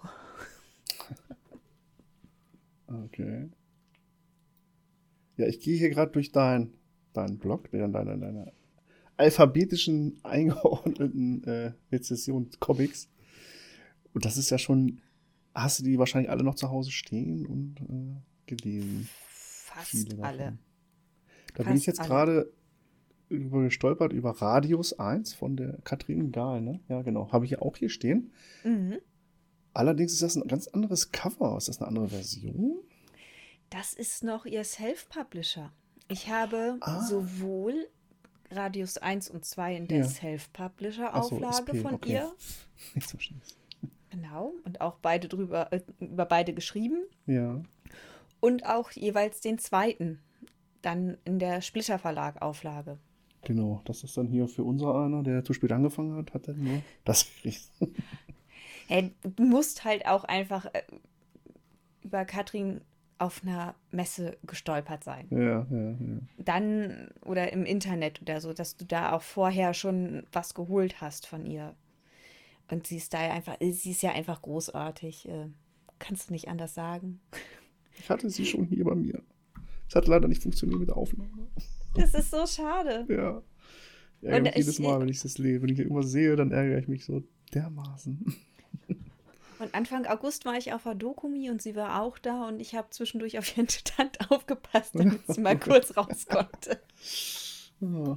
Okay. Ja, ich gehe hier gerade durch deinen dein Blog, deine, deine, deine alphabetischen eingeordneten äh, Rezession Comics. Und das ist ja schon, hast du die wahrscheinlich alle noch zu Hause stehen und äh, gelesen? Fast alle. Da Fast bin ich jetzt gerade über gestolpert über Radius eins von der Katrin Gahl, ne? Ja, genau. Habe ich ja auch hier stehen. Mhm. Allerdings ist das ein ganz anderes Cover. Ist das eine andere Version? Das ist noch ihr Self-Publisher. Ich habe Ah. sowohl Radius eins und zwei in der Ja. Ach so, Self-Publisher-Auflage S P, von okay. ihr. Nicht so schlimm. Genau. Und auch beide drüber, äh, über beide geschrieben. Ja. Und auch jeweils den zweiten. Dann in der Splitter Verlag Auflage. Genau, das ist dann hier für unser einer, der zu spät angefangen hat, hat er nur das gekriegt. Hey, du musst halt auch einfach äh, über Katrin auf einer Messe gestolpert sein. Ja, ja, ja. Dann oder im Internet oder so, dass du da auch vorher schon was geholt hast von ihr. Und sie ist da ja einfach, sie ist ja einfach großartig. äh, Kannst du nicht anders sagen. Ich hatte sie schon hier bei mir. Es hat leider nicht funktioniert mit der Aufnahme. Das ist so schade. Ja. Ich ärgere Und mich ich- jedes Mal, wenn ich das lese. Wenn ich irgendwas sehe, dann ärgere ich mich so dermaßen. Und Anfang August war ich auf der Dokumi und sie war auch da und ich habe zwischendurch auf ihren Stand aufgepasst, damit sie mal kurz raus konnte. Ja.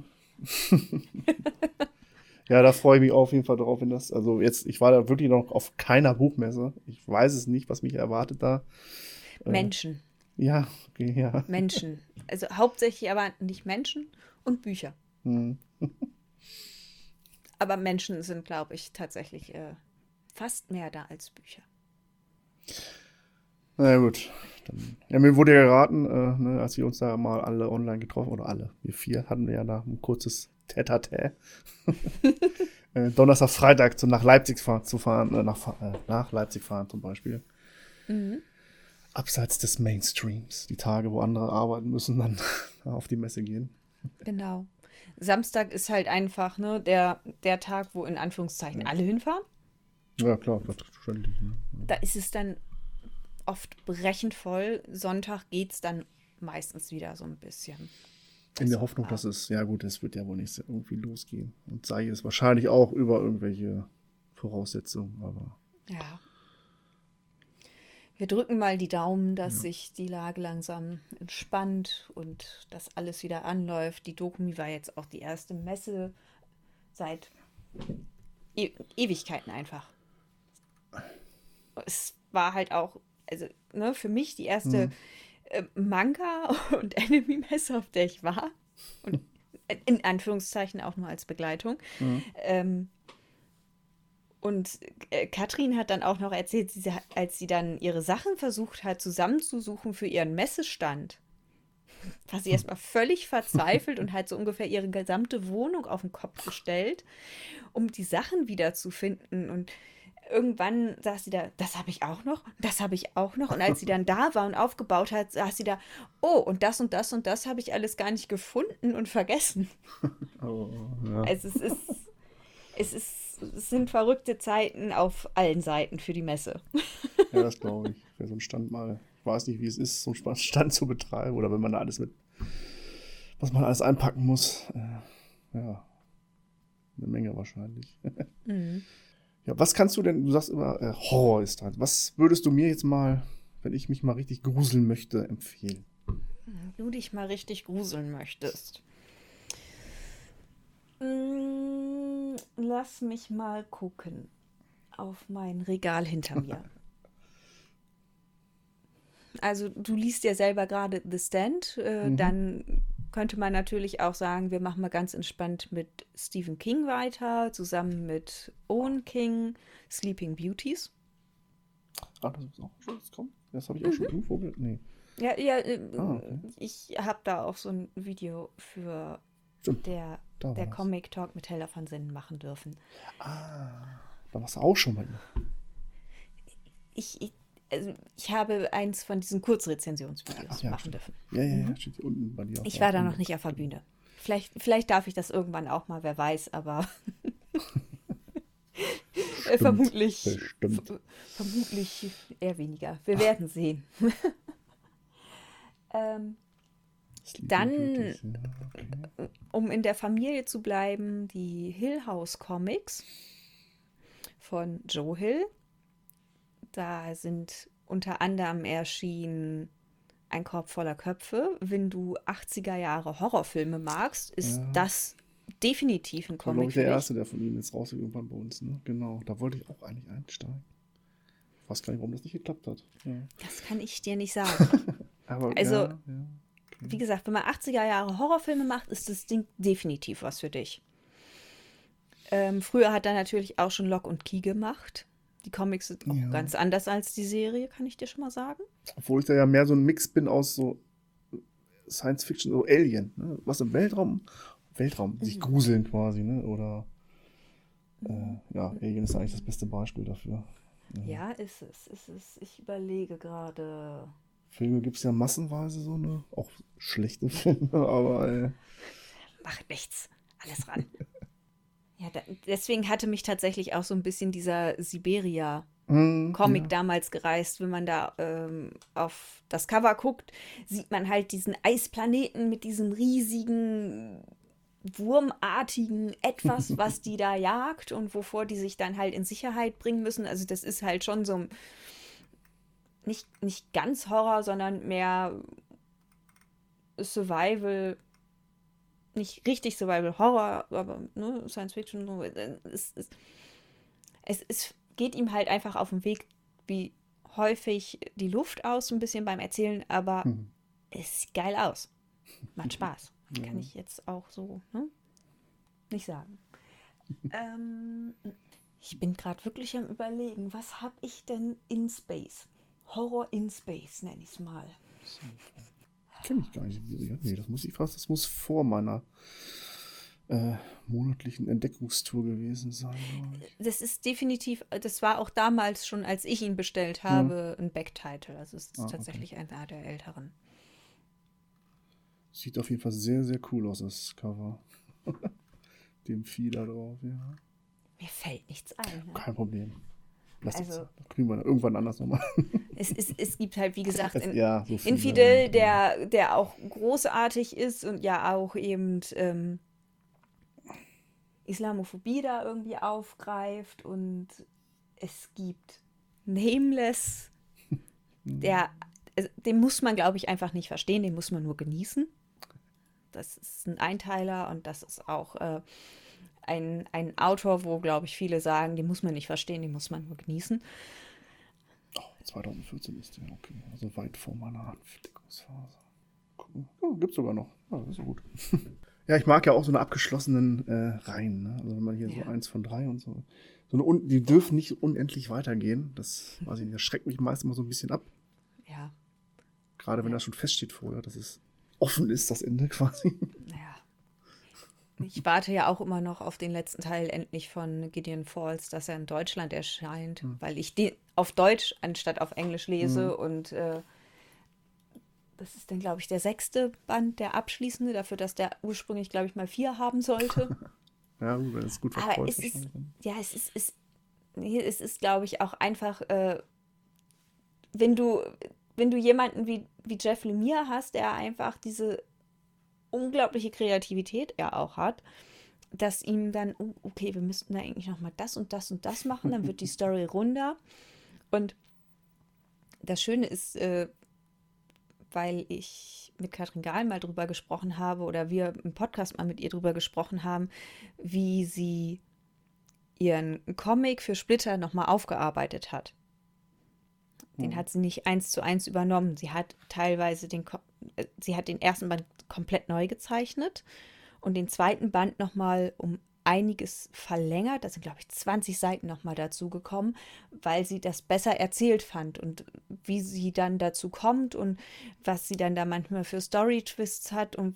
Ja, da freue ich mich auf jeden Fall drauf, wenn das, also jetzt, ich war da wirklich noch auf keiner Buchmesse. Ich weiß es nicht, was mich erwartet da. Menschen, Ja, okay, ja. Menschen. Also hauptsächlich aber nicht Menschen und Bücher. Hm. Aber Menschen sind, glaube ich, tatsächlich äh, fast mehr da als Bücher. Na ja, gut. Dann, ja, mir wurde ja geraten, äh, ne, als wir uns da mal alle online getroffen, oder alle, wir vier hatten wir ja da ein kurzes Tête-à-Tête. äh, Donnerstag, Freitag zu, nach Leipzig fahren, zu fahren, äh, nach, äh, nach Leipzig fahren zum Beispiel. Mhm. Abseits des Mainstreams. Die Tage, wo andere arbeiten müssen, dann auf die Messe gehen. Genau. Samstag ist halt einfach ne, der, der Tag, wo in Anführungszeichen alle hinfahren. Ja, klar, selbstverständlich. Ne? Da ist es dann oft brechend voll. Sonntag geht es dann meistens wieder so ein bisschen. In der Hoffnung, dass es, ja gut, es wird ja wohl nicht irgendwie losgehen. Und sei es wahrscheinlich auch über irgendwelche Voraussetzungen, aber Ja. Wir drücken mal die Daumen, dass sich die Lage langsam entspannt und dass alles wieder anläuft. Die Dokumi war jetzt auch die erste Messe seit e Ewigkeiten einfach. Es war halt auch, also ne, für mich die erste äh, Manga- und Anime-Messe, auf der ich war. Und in Anführungszeichen auch nur als Begleitung. Ähm, Und äh, Katrin hat dann auch noch erzählt, sie, als sie dann ihre Sachen versucht hat, zusammenzusuchen für ihren Messestand, war sie erstmal völlig verzweifelt und hat so ungefähr ihre gesamte Wohnung auf den Kopf gestellt, um die Sachen wiederzufinden. Und irgendwann saß sie da, das habe ich auch noch, das habe ich auch noch. Und als sie dann da war und aufgebaut hat, saß sie da, oh, und das und das und das habe ich alles gar nicht gefunden und vergessen. oh, ja. Also es ist, es ist Es sind verrückte Zeiten auf allen Seiten für die Messe. Ja, das glaube ich. Für so einen Stand mal, ich weiß nicht, wie es ist, so einen Stand zu betreiben oder wenn man da alles mit, was man alles einpacken muss. Äh, ja, eine Menge wahrscheinlich. Mhm. Ja, was kannst du denn, du sagst immer, äh, Horror ist dran. Was würdest du mir jetzt mal, wenn ich mich mal richtig gruseln möchte, empfehlen? Wenn du dich mal richtig gruseln möchtest. Mm, lass mich mal gucken auf mein Regal hinter mir. Also du liest ja selber gerade The Stand, äh, Mhm. dann könnte man natürlich auch sagen, wir machen mal ganz entspannt mit Stephen King weiter, zusammen mit Owen King, Sleeping Beauties. Ah, das ist auch schon, das kommt. Das habe ich auch schon irgendwo ge- Nee. Ja, ja, äh, Ah, okay. ich habe da auch so ein Video für Stimmt. der, Da war der das. Comic Talk mit Hella von Sinnen machen dürfen. Ah, da warst du auch schon bei ihr. Ich, ich, also ich habe eins von diesen Kurzrezensionsvideos Ach ja, machen stimmt. dürfen. Ja, ja, ja, steht hier unten bei dir. auf Ich der war da Bühne. noch nicht auf der Bühne. Vielleicht, vielleicht darf ich das irgendwann auch mal, wer weiß, aber äh, vermutlich, bestimmt. ver- vermutlich eher weniger. Wir werden sehen. ähm, Sleeping Dann- Beauties, ja, okay. um in der Familie zu bleiben, die Hill House Comics von Joe Hill. Da sind unter anderem erschienen Ein Korb voller Köpfe. Wenn du achtziger Jahre Horrorfilme magst, ist Ja. das definitiv ein Das war, Comic glaube ich, der für dich. erste, der von Ihnen jetzt rausgekommen bei uns. Ne? Genau, da wollte ich auch eigentlich einsteigen. Ich weiß gar nicht, warum das nicht geklappt hat. Ja. Das kann ich dir nicht sagen. Aber, Also, ja, ja. Wie gesagt, wenn man achtziger Jahre Horrorfilme macht, ist das Ding definitiv was für dich. Ähm, früher hat er natürlich auch schon Lock und Key gemacht. Die Comics sind auch Ja. ganz anders als die Serie, kann ich dir schon mal sagen. Obwohl ich da ja mehr so ein Mix bin aus so Science Fiction, so Alien. Ne? Was im Weltraum, Weltraum, sich gruseln quasi, ne? Oder äh, ja, Alien ist eigentlich das beste Beispiel dafür. Ja, ist es, ist es. Ich überlege gerade. Filme gibt es ja massenweise so, ne? Auch schlechte Filme, aber äh, Macht nichts. Alles ran. Ja, da, deswegen hatte mich tatsächlich auch so ein bisschen dieser Siberia-Comic ja. damals gereist. Wenn man da ähm, auf das Cover guckt, sieht man halt diesen Eisplaneten mit diesem riesigen, wurmartigen Etwas, was die da jagt und wovor die sich dann halt in Sicherheit bringen müssen. Also das ist halt schon so ein, nicht, nicht ganz Horror, sondern mehr Survival, nicht richtig Survival Horror, aber ne, Science Fiction. So, es, es, es, es geht ihm halt einfach auf dem Weg, wie häufig die Luft aus, so ein bisschen beim Erzählen, aber Hm. es sieht geil aus. Macht Spaß. Ja. Kann ich jetzt auch so ne, nicht sagen. ähm, ich bin gerade wirklich am Überlegen, was habe ich denn in Space? Horror in Space nenne ich es mal. Kenne ich gar nicht. Ja, nee, das muss ich fast, das muss vor meiner äh, monatlichen Entdeckungstour gewesen sein. glaub ich. Das ist definitiv, das war auch damals schon, als ich ihn bestellt habe, ein Backtitle. Also es ist Ah, okay. tatsächlich einer der älteren. Sieht auf jeden Fall sehr, sehr cool aus, das Cover. Dem Vieh da drauf, ja. Mir fällt nichts ein. Ne? Kein Problem. Lass Also- uns, das kriegen wir dann irgendwann anders nochmal. Es, es, es gibt halt, wie gesagt, in, ja, so viele, Infidel, der, der auch großartig ist und ja auch eben ähm, Islamophobie da irgendwie aufgreift. Und es gibt Nameless, der, also, den muss man, glaube ich, einfach nicht verstehen, den muss man nur genießen. Das ist ein Einteiler und das ist auch äh, ein, ein Autor, wo, glaube ich, viele sagen, den muss man nicht verstehen, den muss man nur genießen. Oh, zwanzig vierzehn ist der, okay. Also weit vor meiner Entdeckungsphase. Cool. Oh, gibt's sogar noch. Ja, das ist so gut. Ja, ich mag ja auch so eine abgeschlossenen äh, Reihen. Ne? Also wenn man hier Ja. so eins von drei und so. so eine un die dürfen nicht unendlich weitergehen. Das, weiß ich nicht, das schreckt mich meist immer so ein bisschen ab. Ja, Gerade wenn das schon feststeht vorher, dass es offen ist, das Ende quasi. naja. Ich warte ja auch immer noch auf den letzten Teil endlich von Gideon Falls, dass er in Deutschland erscheint, weil ich den auf Deutsch anstatt auf Englisch lese und äh, das ist dann, glaube ich, der sechste Band, der abschließende, dafür, dass der ursprünglich, glaube ich, mal vier haben sollte. Ja, gut, wenn es gut Aber verkauft es ist, ja, es ist, es, nee, es ist, glaube ich, auch einfach, äh, wenn du, wenn du jemanden wie, wie Jeff Lemire hast, der einfach diese unglaubliche Kreativität er auch hat, dass ihm dann, oh, okay, wir müssten da eigentlich noch mal das und das und das machen, dann wird die Story runder. Und das Schöne ist, äh, weil ich mit Katrin Gahl mal drüber gesprochen habe oder wir im Podcast mal mit ihr drüber gesprochen haben, wie sie ihren Comic für Splitter nochmal aufgearbeitet hat. Den hat sie nicht eins zu eins übernommen. Sie hat teilweise den, Ko- äh, sie hat den ersten Band komplett neu gezeichnet und den zweiten Band nochmal um einiges verlängert. Da sind, glaube ich, zwanzig Seiten nochmal dazu gekommen, weil sie das besser erzählt fand und wie sie dann dazu kommt und was sie dann da manchmal für Story-Twists hat und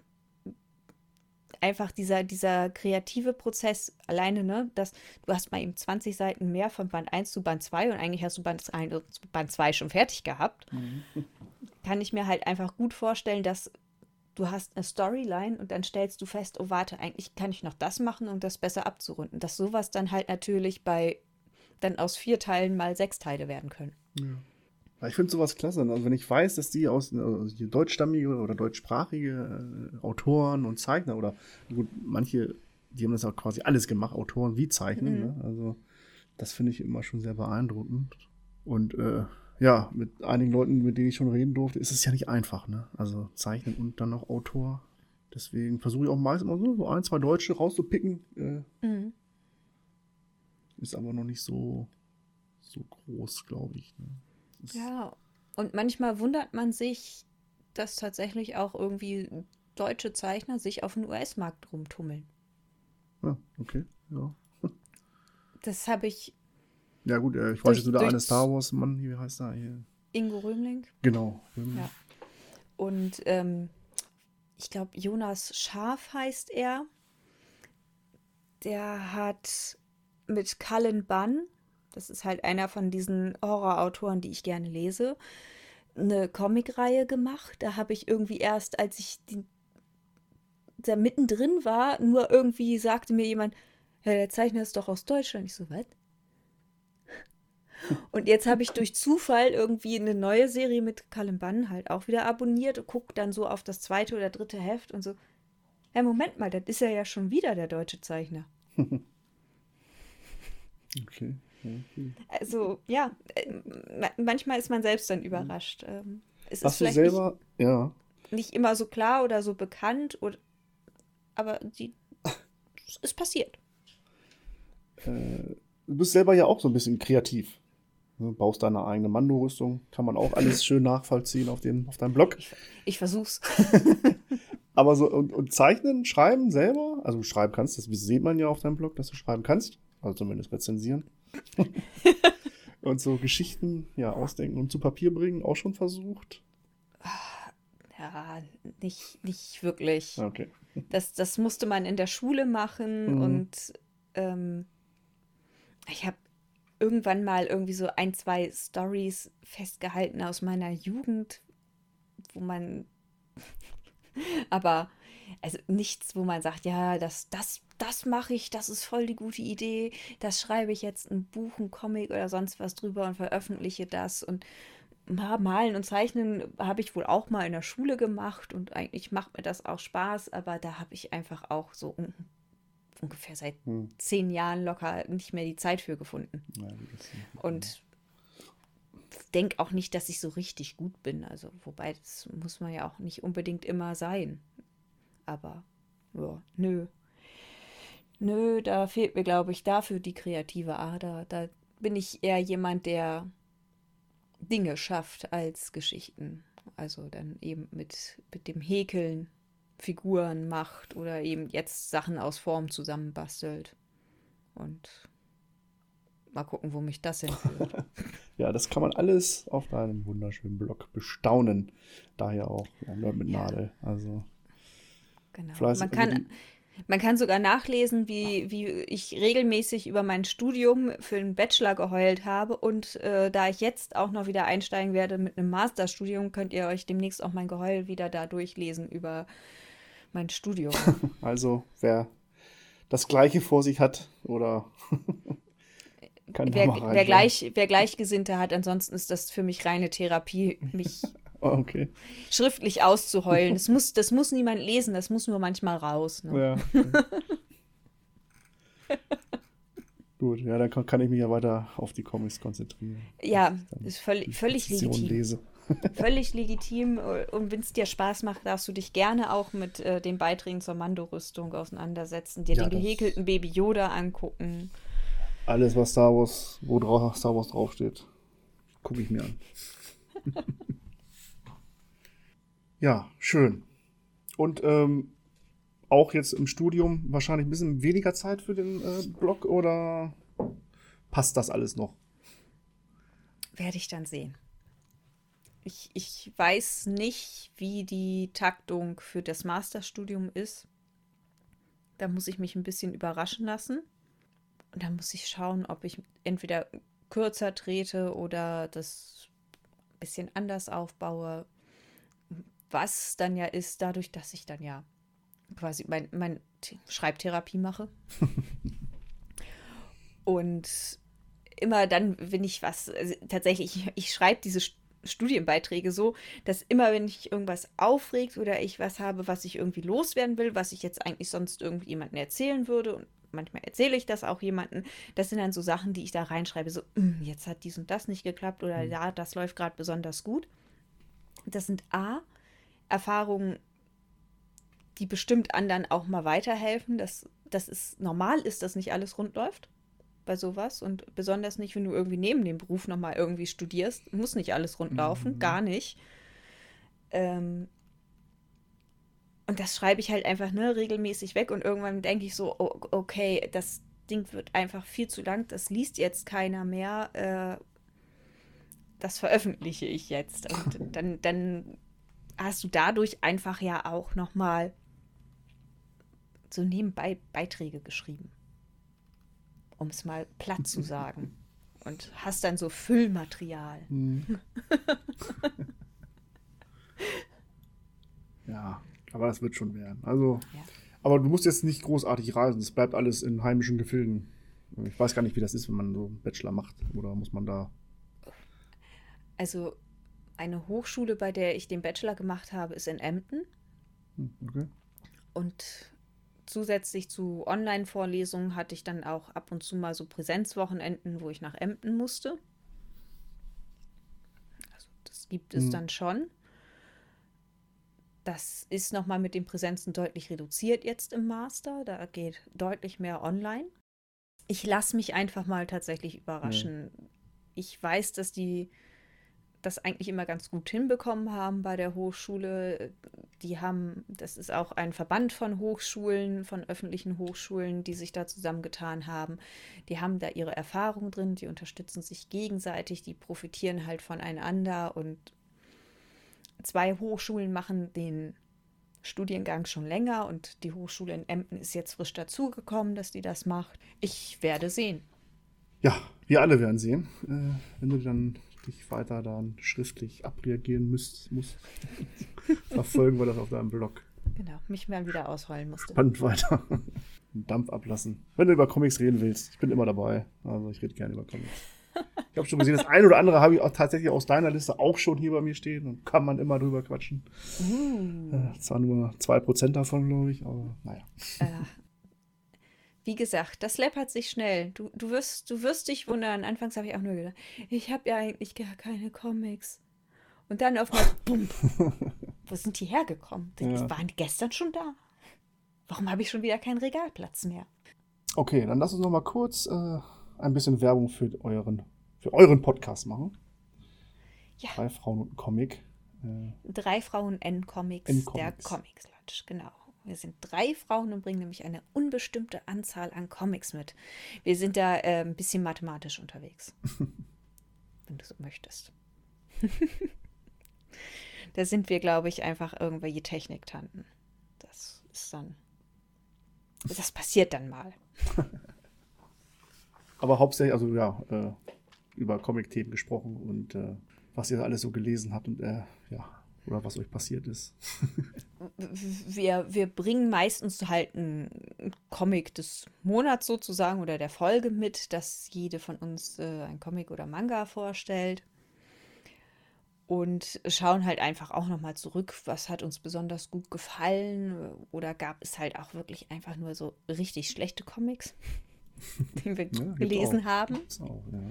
einfach dieser, dieser kreative Prozess alleine, ne, dass du hast mal eben zwanzig Seiten mehr von Band eins zu Band zwei und eigentlich hast du Band eins zu Band zwei schon fertig gehabt, kann ich mir halt einfach gut vorstellen, dass du hast eine Storyline und dann stellst du fest, oh warte, eigentlich kann ich noch das machen, um das besser abzurunden. Dass sowas dann halt natürlich bei dann aus vier Teilen mal sechs Teile werden können. Ja, ich finde sowas klasse. Also wenn ich weiß, dass die aus also die deutschstammige oder deutschsprachige äh, Autoren und Zeichner oder gut, manche, die haben das auch quasi alles gemacht, Autoren wie Zeichnen. Mhm. Ne? Also das finde ich immer schon sehr beeindruckend. Und äh, ja, mit einigen Leuten, mit denen ich schon reden durfte, ist es ja nicht einfach, ne? Also zeichnen und dann noch Autor. Deswegen versuche ich auch meist immer so, so ein, zwei Deutsche rauszupicken. Äh, Mhm. Ist aber noch nicht so, so groß, glaube ich. Ne? Ist, Ja, und manchmal wundert man sich, dass tatsächlich auch irgendwie deutsche Zeichner sich auf dem U S-Markt rumtummeln. Ah, okay, ja. Das habe ich Ja gut, äh, ich weiß durch, jetzt nur der durch eine Star Wars-Mann, wie heißt der hier? Ingo Römling. Genau. Ja. Und ähm, ich glaube, Jonas Scharf heißt er. Der hat mit Cullen Bunn, das ist halt einer von diesen Horrorautoren, die ich gerne lese, eine Comicreihe gemacht. Da habe ich irgendwie erst, als ich die, da mittendrin war, nur irgendwie sagte mir jemand, ja, der Zeichner ist doch aus Deutschland. Ich so, was? Und jetzt habe ich durch Zufall irgendwie eine neue Serie mit Cullen Bunn halt auch wieder abonniert und gucke dann so auf das zweite oder dritte Heft und so, ja, Moment mal, das ist ja ja schon wieder der deutsche Zeichner. Okay. okay. Also, ja, äh, ma- manchmal ist man selbst dann überrascht. Ähm, es ist Hast du vielleicht selber, ja, nicht, nicht immer so klar oder so bekannt, oder, aber die, es ist passiert. äh, du bist selber ja auch so ein bisschen kreativ. Du baust deine eigene Mando-Rüstung, kann man auch alles schön nachvollziehen auf, dem, auf deinem Blog. Ich versuch's. Aber so, und, und zeichnen, schreiben selber, also schreiben kannst, das sieht man ja auf deinem Blog, dass du schreiben kannst, also zumindest rezensieren. Und so Geschichten, ja, ausdenken und zu Papier bringen, auch schon versucht. Ja, nicht, nicht wirklich. Okay. Das, das musste man in der Schule machen Mhm. und ähm, ich habe irgendwann mal irgendwie so ein, zwei Stories festgehalten aus meiner Jugend, wo man, aber also nichts, wo man sagt, ja, das, das, das mache ich, das ist voll die gute Idee, das schreibe ich jetzt ein Buch, ein Comic oder sonst was drüber und veröffentliche das. Und ja, malen und zeichnen habe ich wohl auch mal in der Schule gemacht und eigentlich macht mir das auch Spaß, aber da habe ich einfach auch so un ungefähr seit Hm. zehn Jahren locker nicht mehr die Zeit für gefunden. Ja, gut, das- Und denke auch nicht, dass ich so richtig gut bin. Also, wobei, das muss man ja auch nicht unbedingt immer sein. Aber, ja, nö. Nö, da fehlt mir, glaube ich, dafür die kreative Ader. Da bin ich eher jemand, der Dinge schafft als Geschichten. Also dann eben mit, mit dem Häkeln Figuren macht oder eben jetzt Sachen aus Form zusammenbastelt. Und mal gucken, wo mich das hinführt. Ja, das kann man alles auf deinem wunderschönen Blog bestaunen. Daher auch ja, Nerd mit Ja. Nadel. Also Genau. fleißig. Man also kann, man kann sogar nachlesen, wie, wie ich regelmäßig über mein Studium für einen Bachelor geheult habe. Und äh, da ich jetzt auch noch wieder einsteigen werde mit einem Masterstudium, könnt ihr euch demnächst auch mein Geheul wieder da durchlesen über mein Studium. die, also wer das Gleiche vor sich hat oder kann da Wer, mal wer, reinschauen. gleich, wer Gleichgesinnte hat, ansonsten ist das für mich reine Therapie, mich Oh, okay. schriftlich auszuheulen. Das muss, das muss niemand lesen, das muss nur manchmal raus. Ne? Ja. Okay. Gut, ja, dann kann, kann ich mich ja weiter auf die Comics konzentrieren. Ja, Dass ich dann ist völlig, die völlig Petition legitim. lese. Völlig legitim. Und wenn es dir Spaß macht, darfst du dich gerne auch mit äh, den Beiträgen zur Mando-Rüstung auseinandersetzen, dir Ja, den das- gehäkelten Baby Yoda angucken. Alles, was Star Wars, wo drauf, Star Wars draufsteht, gucke ich mir an. Ja, schön. Und ähm, auch jetzt im Studium wahrscheinlich ein bisschen weniger Zeit für den äh, Blog oder passt das alles noch? Werde ich dann sehen. Ich, ich weiß nicht, wie die Taktung für das Masterstudium ist. Da muss ich mich ein bisschen überraschen lassen. Und dann muss ich schauen, ob ich entweder kürzer trete oder das ein bisschen anders aufbaue. Was dann ja ist, dadurch, dass ich dann ja quasi mein, mein T- Schreibtherapie mache. Und immer dann, wenn ich was, also tatsächlich, ich, ich schreibe diese St- Studienbeiträge so, dass immer, wenn ich irgendwas aufregt oder ich was habe, was ich irgendwie loswerden will, was ich jetzt eigentlich sonst irgendwie jemandem erzählen würde und manchmal erzähle ich das auch jemandem. Das sind dann so Sachen, die ich da reinschreibe, so, "Mm, jetzt hat dies und das nicht geklappt oder Mhm. ja, das läuft gerade besonders gut." Das sind A, Erfahrungen, die bestimmt anderen auch mal weiterhelfen, dass das ist normal ist, dass nicht alles rund läuft bei sowas und besonders nicht, wenn du irgendwie neben dem Beruf nochmal irgendwie studierst, muss nicht alles rund laufen, Mhm. gar nicht. Ähm, und das schreibe ich halt einfach ne, regelmäßig weg und irgendwann denke ich so, oh, okay, das Ding wird einfach viel zu lang, das liest jetzt keiner mehr, äh, das veröffentliche ich jetzt. Und dann, dann hast du dadurch einfach ja auch nochmal so nebenbei Beiträge geschrieben, um es mal platt zu sagen. Und hast dann so Füllmaterial. Mhm. Ja, aber das wird schon werden. Also, Ja. aber du musst jetzt nicht großartig reisen. Es bleibt alles in heimischen Gefilden. Ich weiß gar nicht, wie das ist, wenn man so einen Bachelor macht. Oder muss man da. Also eine Hochschule, bei der ich den Bachelor gemacht habe, ist in Emden. Hm, Okay. Und zusätzlich zu Online-Vorlesungen hatte ich dann auch ab und zu mal so Präsenzwochenenden, wo ich nach Emden musste. Also das gibt es Mhm. dann schon. Das ist nochmal mit den Präsenzen deutlich reduziert jetzt im Master. Da geht deutlich mehr online. Ich lasse mich einfach mal tatsächlich überraschen. Ich weiß, dass die das eigentlich immer ganz gut hinbekommen haben bei der Hochschule. Die haben, das ist auch ein Verband von Hochschulen, von öffentlichen Hochschulen, die sich da zusammengetan haben. Die haben da ihre Erfahrung drin, die unterstützen sich gegenseitig, die profitieren halt voneinander und zwei Hochschulen machen den Studiengang schon länger und die Hochschule in Emden ist jetzt frisch dazugekommen, dass die das macht. Ich werde sehen. Ja, wir alle werden sehen. Äh, wenn du dann dich weiter dann schriftlich abreagieren müsst, musst, verfolgen wir das auf deinem Blog. Genau, mich mal wieder ausrollen musste. Spannend weiter. Den Dampf ablassen. Wenn du über Comics reden willst, ich bin immer dabei. Also ich rede gerne über Comics. Ich habe schon gesehen, das eine oder andere habe ich auch tatsächlich aus deiner Liste auch schon hier bei mir stehen und kann man immer drüber quatschen. Uh. Äh, zwar nur zwei Prozent davon, glaube ich, aber naja. Äh, wie gesagt, das läppert sich schnell. Du, du, wirst, du wirst dich wundern. Anfangs habe ich auch nur gedacht, ich habe ja eigentlich gar keine Comics. Und dann auf einmal, bumm, wo sind die hergekommen? Die Ja. waren gestern schon da. Warum habe ich schon wieder keinen Regalplatz mehr? Okay, dann lass uns noch mal kurz äh, ein bisschen Werbung für euren, für euren Podcast machen. Ja. Drei Frauen und ein Comic. Äh, Drei Frauen N-Comics, N der Comics. Comics-Lodge, genau. Wir sind drei Frauen und bringen nämlich eine unbestimmte Anzahl an Comics mit. Wir sind da äh, ein bisschen mathematisch unterwegs. Wenn du so möchtest. Da sind wir, glaube ich, einfach irgendwelche Techniktanten. Das ist dann. Das passiert dann mal. aber hauptsächlich, also ja, äh, über Comic-Themen gesprochen und äh, was ihr alles so gelesen habt und äh, ja, oder was euch passiert ist. Wir, wir bringen meistens halt einen Comic des Monats sozusagen oder der Folge mit, dass jede von uns äh, ein Comic oder Manga vorstellt. Und schauen halt einfach auch nochmal zurück, was hat uns besonders gut gefallen oder gab es halt auch wirklich einfach nur so richtig schlechte Comics, die wir Ja, gibt's gelesen auch. haben. Gibt's auch, ja.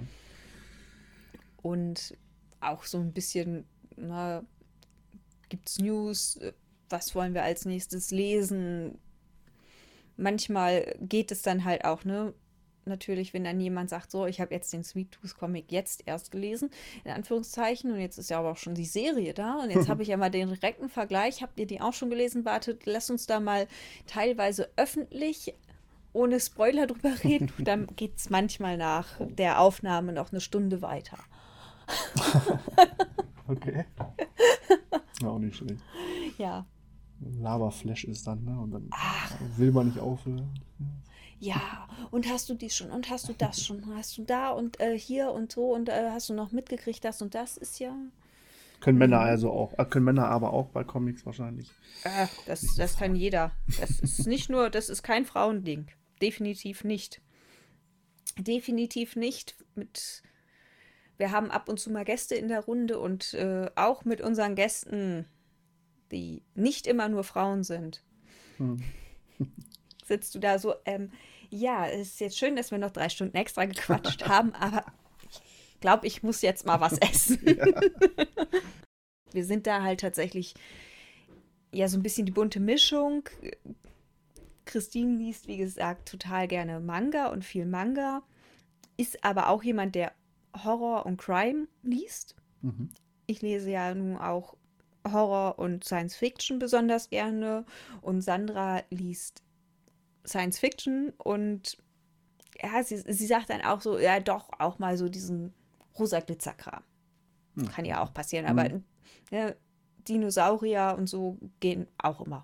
Und auch so ein bisschen, na, gibt's News, was wollen wir als nächstes lesen? Manchmal geht es dann halt auch, ne? Natürlich, wenn dann jemand sagt, so, ich habe jetzt den Sweet Tooth Comic jetzt erst gelesen, in Anführungszeichen, und jetzt ist ja aber auch schon die Serie da und jetzt habe ich ja mal den direkten Vergleich. Habt ihr die auch schon gelesen? Wartet, lasst uns da mal teilweise öffentlich ohne Spoiler drüber reden. Dann geht es manchmal nach der Aufnahme noch eine Stunde weiter. Okay. Ja, auch nicht schlecht. Ja. Laberflash ist dann, ne? Und dann will man nicht aufhören. Ja, und hast du dies schon und hast du das schon, hast du da und äh, hier und so und äh, hast du noch mitgekriegt, das und das ist ja. Können Männer also auch, äh, können Männer aber auch bei Comics wahrscheinlich. Äh, das, das kann jeder. Das ist nicht nur, das ist kein Frauending. Definitiv nicht. Definitiv nicht. Mit, wir haben ab und zu mal Gäste in der Runde und äh, auch mit unseren Gästen, die nicht immer nur Frauen sind, Hm. sitzt du da so, ähm, Ja, es ist jetzt schön, dass wir noch drei Stunden extra gequatscht haben, aber ich glaube, ich muss jetzt mal was essen. Ja. Wir sind da halt tatsächlich ja so ein bisschen die bunte Mischung. Christine liest, wie gesagt, total gerne Manga und viel Manga, ist aber auch jemand, der Horror und Crime liest. Mhm. Ich lese ja nun auch Horror und Science Fiction besonders gerne und Sandra liest Science Fiction und ja, sie, sie sagt dann auch so, ja doch, auch mal so diesen rosa Glitzerkram. Hm. Kann ja auch passieren, hm. aber ja, Dinosaurier und so gehen auch immer.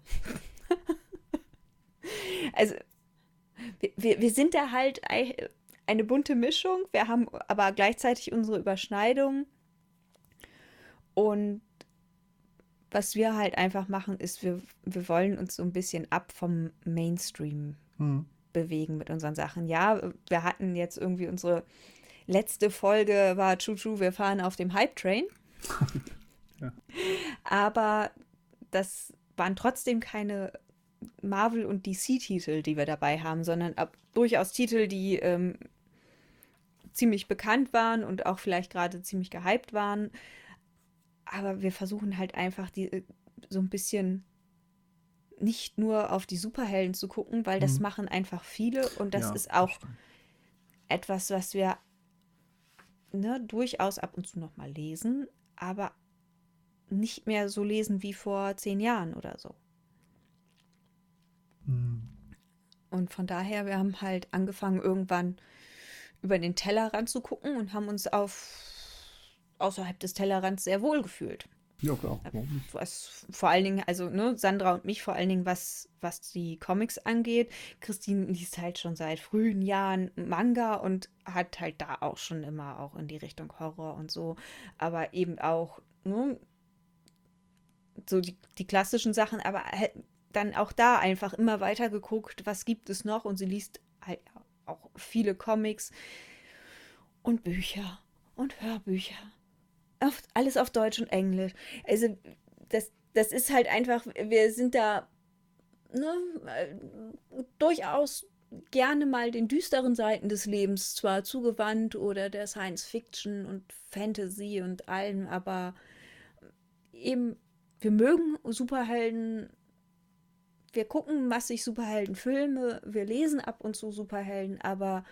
Also wir, wir, wir sind da halt eine bunte Mischung, wir haben aber gleichzeitig unsere Überschneidungen und was wir halt einfach machen, ist, wir, wir wollen uns so ein bisschen ab vom Mainstream hm. bewegen mit unseren Sachen. Ja, wir hatten jetzt irgendwie unsere letzte Folge war True True, wir fahren auf dem Hype-Train. Ja. Aber das waren trotzdem keine Marvel- und D C-Titel, die wir dabei haben, sondern ab, durchaus Titel, die ähm, ziemlich bekannt waren und auch vielleicht gerade ziemlich gehypt waren. Aber wir versuchen halt einfach die so ein bisschen nicht nur auf die Superhelden zu gucken, weil das mhm. machen einfach viele und das ja, ist auch das etwas, was wir ne, durchaus ab und zu noch mal lesen, aber nicht mehr so lesen wie vor zehn Jahren oder so. Mhm. Und von daher, wir haben halt angefangen, irgendwann über den Tellerrand zu gucken und haben uns auf außerhalb des Tellerrands sehr wohl gefühlt. Ja, klar. Was vor allen Dingen, also ne, Sandra und mich vor allen Dingen, was, was die Comics angeht. Christine liest halt schon seit frühen Jahren Manga und hat halt da auch schon immer auch in die Richtung Horror und so. Aber eben auch ne, so die, die klassischen Sachen, aber halt dann auch da einfach immer weiter geguckt, was gibt es noch. Und sie liest halt auch viele Comics und Bücher und Hörbücher. Auf, alles auf Deutsch und Englisch. Also das, das ist halt einfach, wir sind da ne, durchaus gerne mal den düsteren Seiten des Lebens zwar zugewandt oder der Science Fiction und Fantasy und allem, aber eben, wir mögen Superhelden, wir gucken massig Superheldenfilme, wir lesen ab und zu Superhelden, aber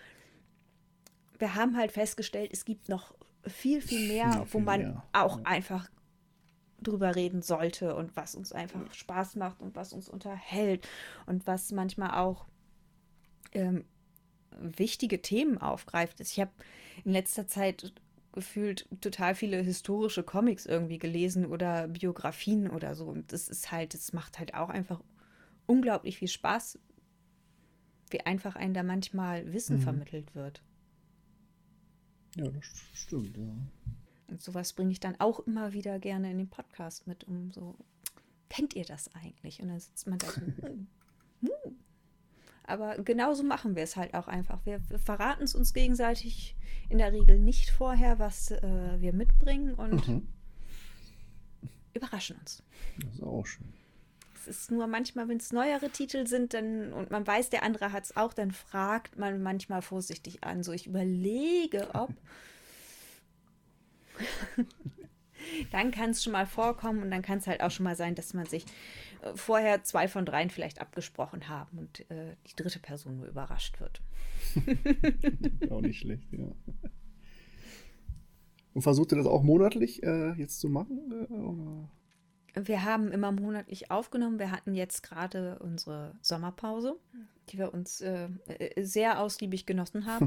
wir haben halt festgestellt, es gibt noch viel, viel mehr, ja, viel wo man mehr. auch ja. einfach drüber reden sollte und was uns einfach ja. Spaß macht und was uns unterhält und was manchmal auch ähm, wichtige Themen aufgreift. Ich habe in letzter Zeit gefühlt total viele historische Comics irgendwie gelesen oder Biografien oder so und das ist halt, das macht halt auch einfach unglaublich viel Spaß, wie einfach einem da manchmal Wissen mhm. vermittelt wird. Ja, das stimmt, ja. Und sowas bringe ich dann auch immer wieder gerne in den Podcast mit, um so, kennt ihr das eigentlich? Und dann sitzt man da so, hm, hm. Aber genauso machen wir es halt auch einfach. Wir, wir verraten es uns gegenseitig in der Regel nicht vorher, was äh, wir mitbringen und mhm. überraschen uns. Das ist auch schön. Es ist nur manchmal, wenn es neuere Titel sind, dann und man weiß, der andere hat es auch, dann fragt man manchmal vorsichtig an. So, ich überlege, ob. Dann kann es schon mal vorkommen und dann kann es halt auch schon mal sein, dass man sich äh, vorher zwei von dreien vielleicht abgesprochen haben und äh, die dritte Person nur überrascht wird. Auch nicht schlecht, ja. Und versucht ihr das auch monatlich äh, jetzt zu machen? Äh, oder? Wir haben immer monatlich aufgenommen. Wir hatten jetzt gerade unsere Sommerpause, die wir uns äh, sehr ausgiebig genossen haben.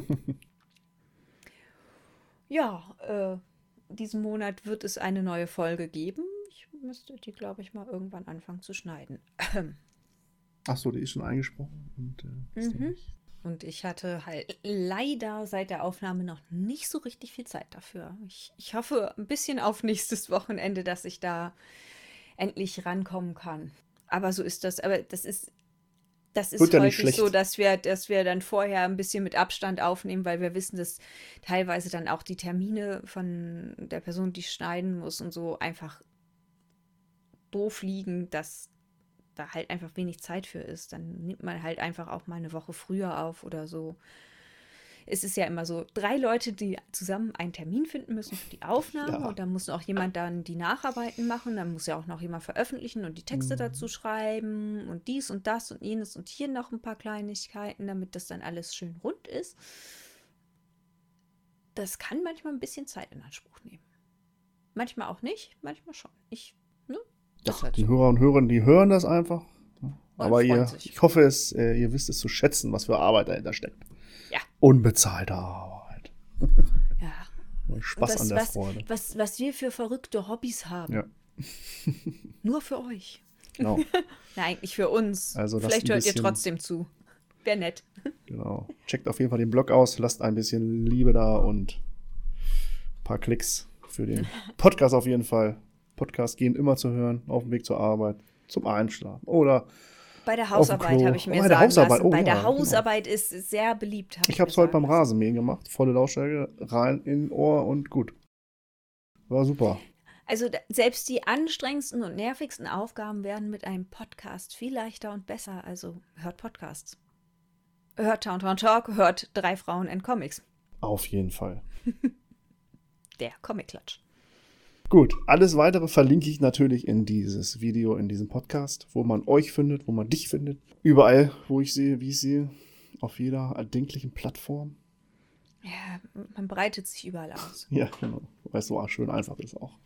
Ja, äh, diesen Monat wird es eine neue Folge geben. Ich müsste die, glaube ich, mal irgendwann anfangen zu schneiden. Ach so, die ist schon eingesprochen. Und, äh, ist mhm. und ich hatte halt leider seit der Aufnahme noch nicht so richtig viel Zeit dafür. Ich, ich hoffe ein bisschen auf nächstes Wochenende, dass ich da endlich rankommen kann. Aber so ist das. Aber das ist, das ist ja häufig so, dass wir, dass wir dann vorher ein bisschen mit Abstand aufnehmen, weil wir wissen, dass teilweise dann auch die Termine von der Person, die schneiden muss und so einfach doof liegen, dass da halt einfach wenig Zeit für ist, dann nimmt man halt einfach auch mal eine Woche früher auf oder so. Es ist ja immer so, drei Leute, die zusammen einen Termin finden müssen für die Aufnahme Ja. und dann muss auch jemand dann die Nacharbeiten machen, dann muss ja auch noch jemand veröffentlichen und die Texte Mhm. dazu schreiben und dies und das und jenes und hier noch ein paar Kleinigkeiten, damit das dann alles schön rund ist. Das kann manchmal ein bisschen Zeit in Anspruch nehmen. Manchmal auch nicht, manchmal schon. Ich, ne? Ja, Ist halt die so. Hörer und Hörerinnen, die hören das einfach. Aber freuen ihr, sich. ich hoffe, es, äh, ihr wisst es zu schätzen, was für Arbeit dahinter steckt. Ja. Unbezahlte Arbeit. Ja. Und Spaß was, an der was, Freude. Was, was wir für verrückte Hobbys haben. Ja. Nur für euch. Genau. Nein, nicht für uns. Also lasst Vielleicht ein hört ihr bisschen- trotzdem zu. Wäre nett. Genau. Checkt auf jeden Fall den Blog aus, lasst ein bisschen Liebe da und ein paar Klicks für den Podcast auf jeden Fall. Podcasts gehen immer zu hören, auf dem Weg zur Arbeit, zum Einschlafen oder Bei der Auf dem Hausarbeit Klo. habe ich mir Oh, bei der sagen Hausarbeit. lassen. Oh, Bei ja, der genau. Hausarbeit ist es sehr beliebt. Hab ich mir habe es heute sagen beim lassen. Rasenmähen gemacht, volle Lautstärke, rein in Ohr und gut. War super. Also da- selbst die anstrengendsten und nervigsten Aufgaben werden mit einem Podcast viel leichter und besser. Also hört Podcasts. Hört Town Town Talk, hört Drei Frauen in Comics. Auf jeden Fall. Der Comic-Klatsch. Gut, alles weitere verlinke ich natürlich in dieses Video, in diesem Podcast, wo man euch findet, wo man dich findet. Überall, wo ich sehe, wie ich sehe. Auf jeder erdenklichen Plattform. Ja, man breitet sich überall aus. Ja, genau. Weil es so schön einfach ist auch.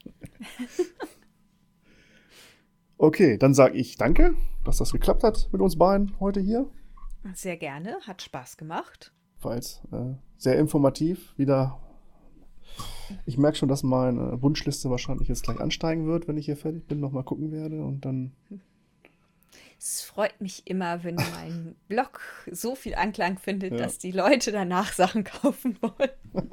Okay, dann sage ich danke, dass das geklappt hat mit uns beiden heute hier. Sehr gerne, hat Spaß gemacht. Falls äh, sehr informativ. Wieder. Ich merke schon, dass meine Wunschliste wahrscheinlich jetzt gleich ansteigen wird, wenn ich hier fertig bin, nochmal gucken werde und dann. Es freut mich immer, wenn mein Blog so viel Anklang findet, Ja. dass die Leute danach Sachen kaufen wollen.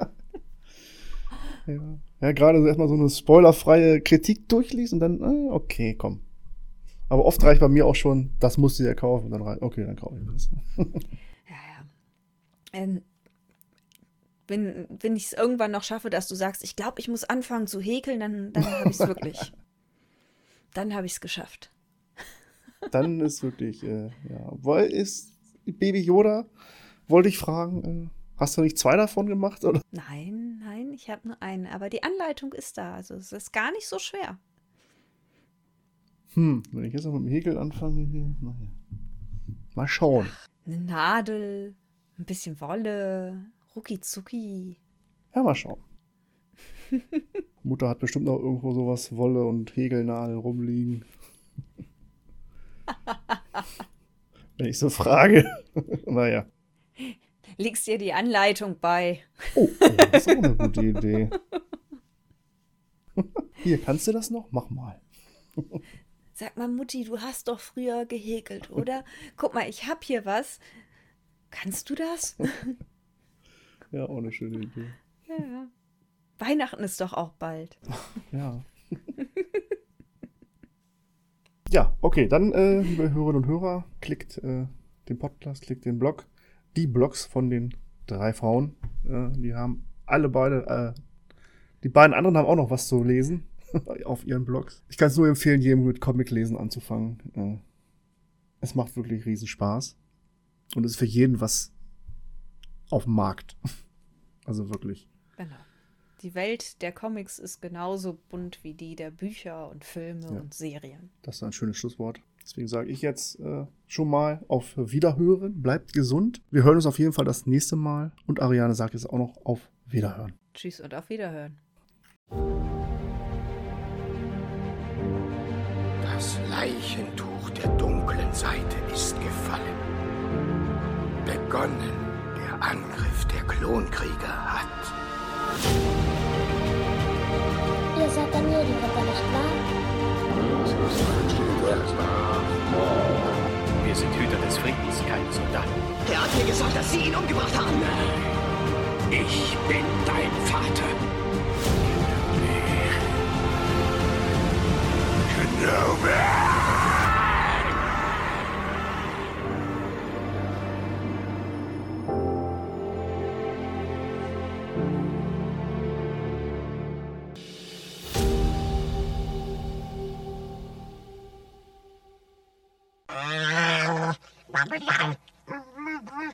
Ja, ja gerade so erstmal so eine spoilerfreie Kritik durchliest und dann, äh, okay, komm. Aber oft reicht bei mir auch schon, das musst du dir kaufen. Und dann reicht, okay, dann kaufe ich das. Ja, ja. Ähm, wenn wenn ich es irgendwann noch schaffe, dass du sagst, ich glaube, ich muss anfangen zu häkeln, dann, dann habe ich es wirklich. Dann habe ich es geschafft. Dann ist wirklich, äh, ja. Weil ist Baby Yoda, wollte ich fragen, äh, hast du nicht zwei davon gemacht? Oder? Nein, nein, ich habe nur einen. Aber die Anleitung ist da. Also es ist gar nicht so schwer. Hm, wenn ich jetzt noch mit dem Häkeln anfange, hier, naja. Mal schauen. Eine Nadel, ein bisschen Wolle, rucki zucki. Ja, mal schauen. Mutter hat bestimmt noch irgendwo sowas Wolle und Häkelnadel rumliegen. Wenn ich so frage. Naja. Legst dir die Anleitung bei. Oh, oh, das ist auch eine gute Idee. Hier, kannst du das noch? Mach mal. Sag mal, Mutti, du hast doch früher gehäkelt, oder? Guck mal, ich hab hier was. Kannst du das? Ja, auch eine schöne Idee. Ja. Weihnachten ist doch auch bald. Ja. Ja, okay, dann, äh, liebe Hörerinnen und Hörer, klickt äh, den Podcast, klickt den Blog. Die Blogs von den drei Frauen, äh, die haben alle beide, äh, die beiden anderen haben auch noch was zu lesen auf ihren Blogs. Ich kann es nur empfehlen, jedem mit Comic-Lesen anzufangen. Äh, es macht wirklich riesen Spaß. Und es ist für jeden was auf dem Markt. Also wirklich. Genau. Die Welt der Comics ist genauso bunt wie die der Bücher und Filme Ja. und Serien. Das ist ein schönes Schlusswort. Deswegen sage ich jetzt äh, schon mal auf Wiederhören. Bleibt gesund. Wir hören uns auf jeden Fall das nächste Mal. Und Ariane sagt jetzt auch noch auf Wiederhören. Tschüss und auf Wiederhören. Das Leichentuch der dunklen Seite ist gefallen. Begonnen der Angriff der Klonkrieger hat. Ihr seid dann hier die Ritter, nicht wahr? Wir sind Hüter des Friedens, keine Soldaten. Er hat mir gesagt, dass Sie ihn umgebracht haben. Ich bin dein Vater. Kenobi!